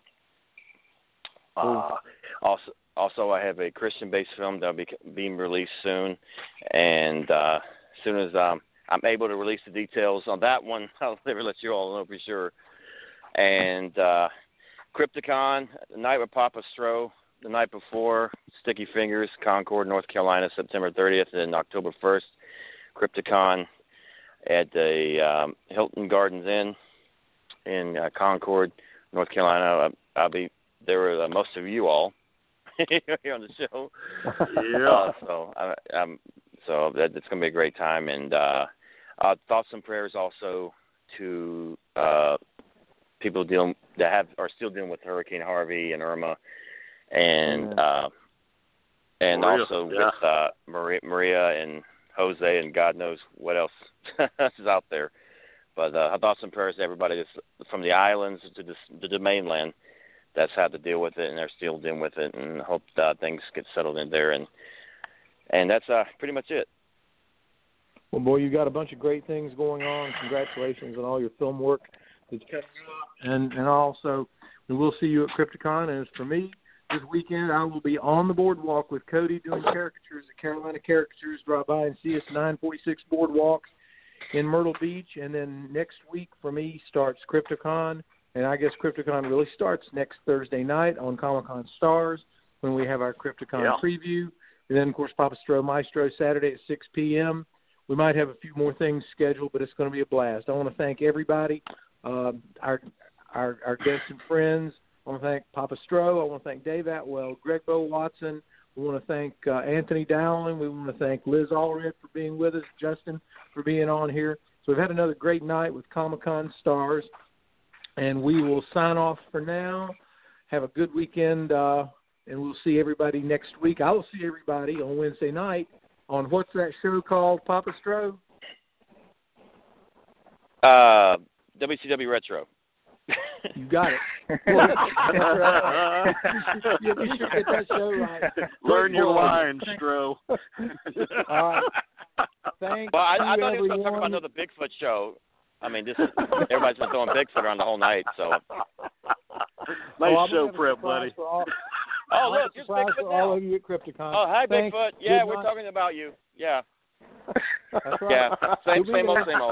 Also, I have a Christian-based film that will be being released soon, and as soon as I'm able to release the details on that one, I'll never let you all know for sure. And Crypticon, the night with Papa Stro, the night before, Sticky Fingers, Concord, North Carolina, September 30th, and October 1st, Crypticon at the Hilton Gardens Inn in Concord, North Carolina. I'll be there with most of you all here on the show. Yeah. So that's going to be a great time. And thoughts and prayers also to people that are still dealing with Hurricane Harvey and Irma, and also with Maria and Jose and God knows what else is out there. But thoughts and prayers to everybody that's from the islands to the mainland that's had to deal with it, and they're still dealing with it, and hope things get settled in there. And that's pretty much it. Well, boy, you got a bunch of great things going on. Congratulations on all your film work that's coming up. And also, we'll see you at Crypticon. And as for me, this weekend I will be on the boardwalk with Cody doing caricatures at Carolina Caricatures. Drop by and see us 946 Boardwalk in Myrtle Beach. And then next week for me starts Crypticon. And I guess Crypticon really starts next Thursday night on Comic-Con Stars when we have our Crypticon preview. And then, of course, Papa Stro Maestro Saturday at 6 p.m. We might have a few more things scheduled, but it's going to be a blast. I want to thank everybody, our guests and friends. I want to thank Papa Stro. I want to thank Dave Atwell, Greg Bo Watson. We want to thank Anthony Dowling. We want to thank Liz Allred for being with us, Justin for being on here. So we've had another great night with Comic-Con Stars. And we will sign off for now. Have a good weekend, and we'll see everybody next week. I will see everybody on Wednesday night on what's that show called, Papa Stro? WCW Retro. You got it. You should get that show right. Learn your lines, Stro. All right. Thank you, I thought he was going to everyone. talk about another Bigfoot show. I mean, everybody's been throwing Bigfoot around the whole night, so. Nice show prep, buddy. Look, here's Bigfoot for all of you at Crypticon. Oh, hi, Thanks. Bigfoot. Yeah, Good we're night. talking about you. Yeah. That's right. Yeah, same old.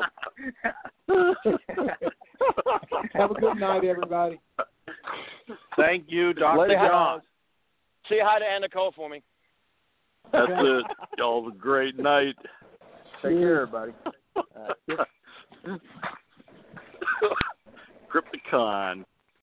Have a good night, everybody. Thank you, Dr. John. Say hi to Ann Nicole for me. That's it. Y'all have a great night. Take care, everybody. Crypticon.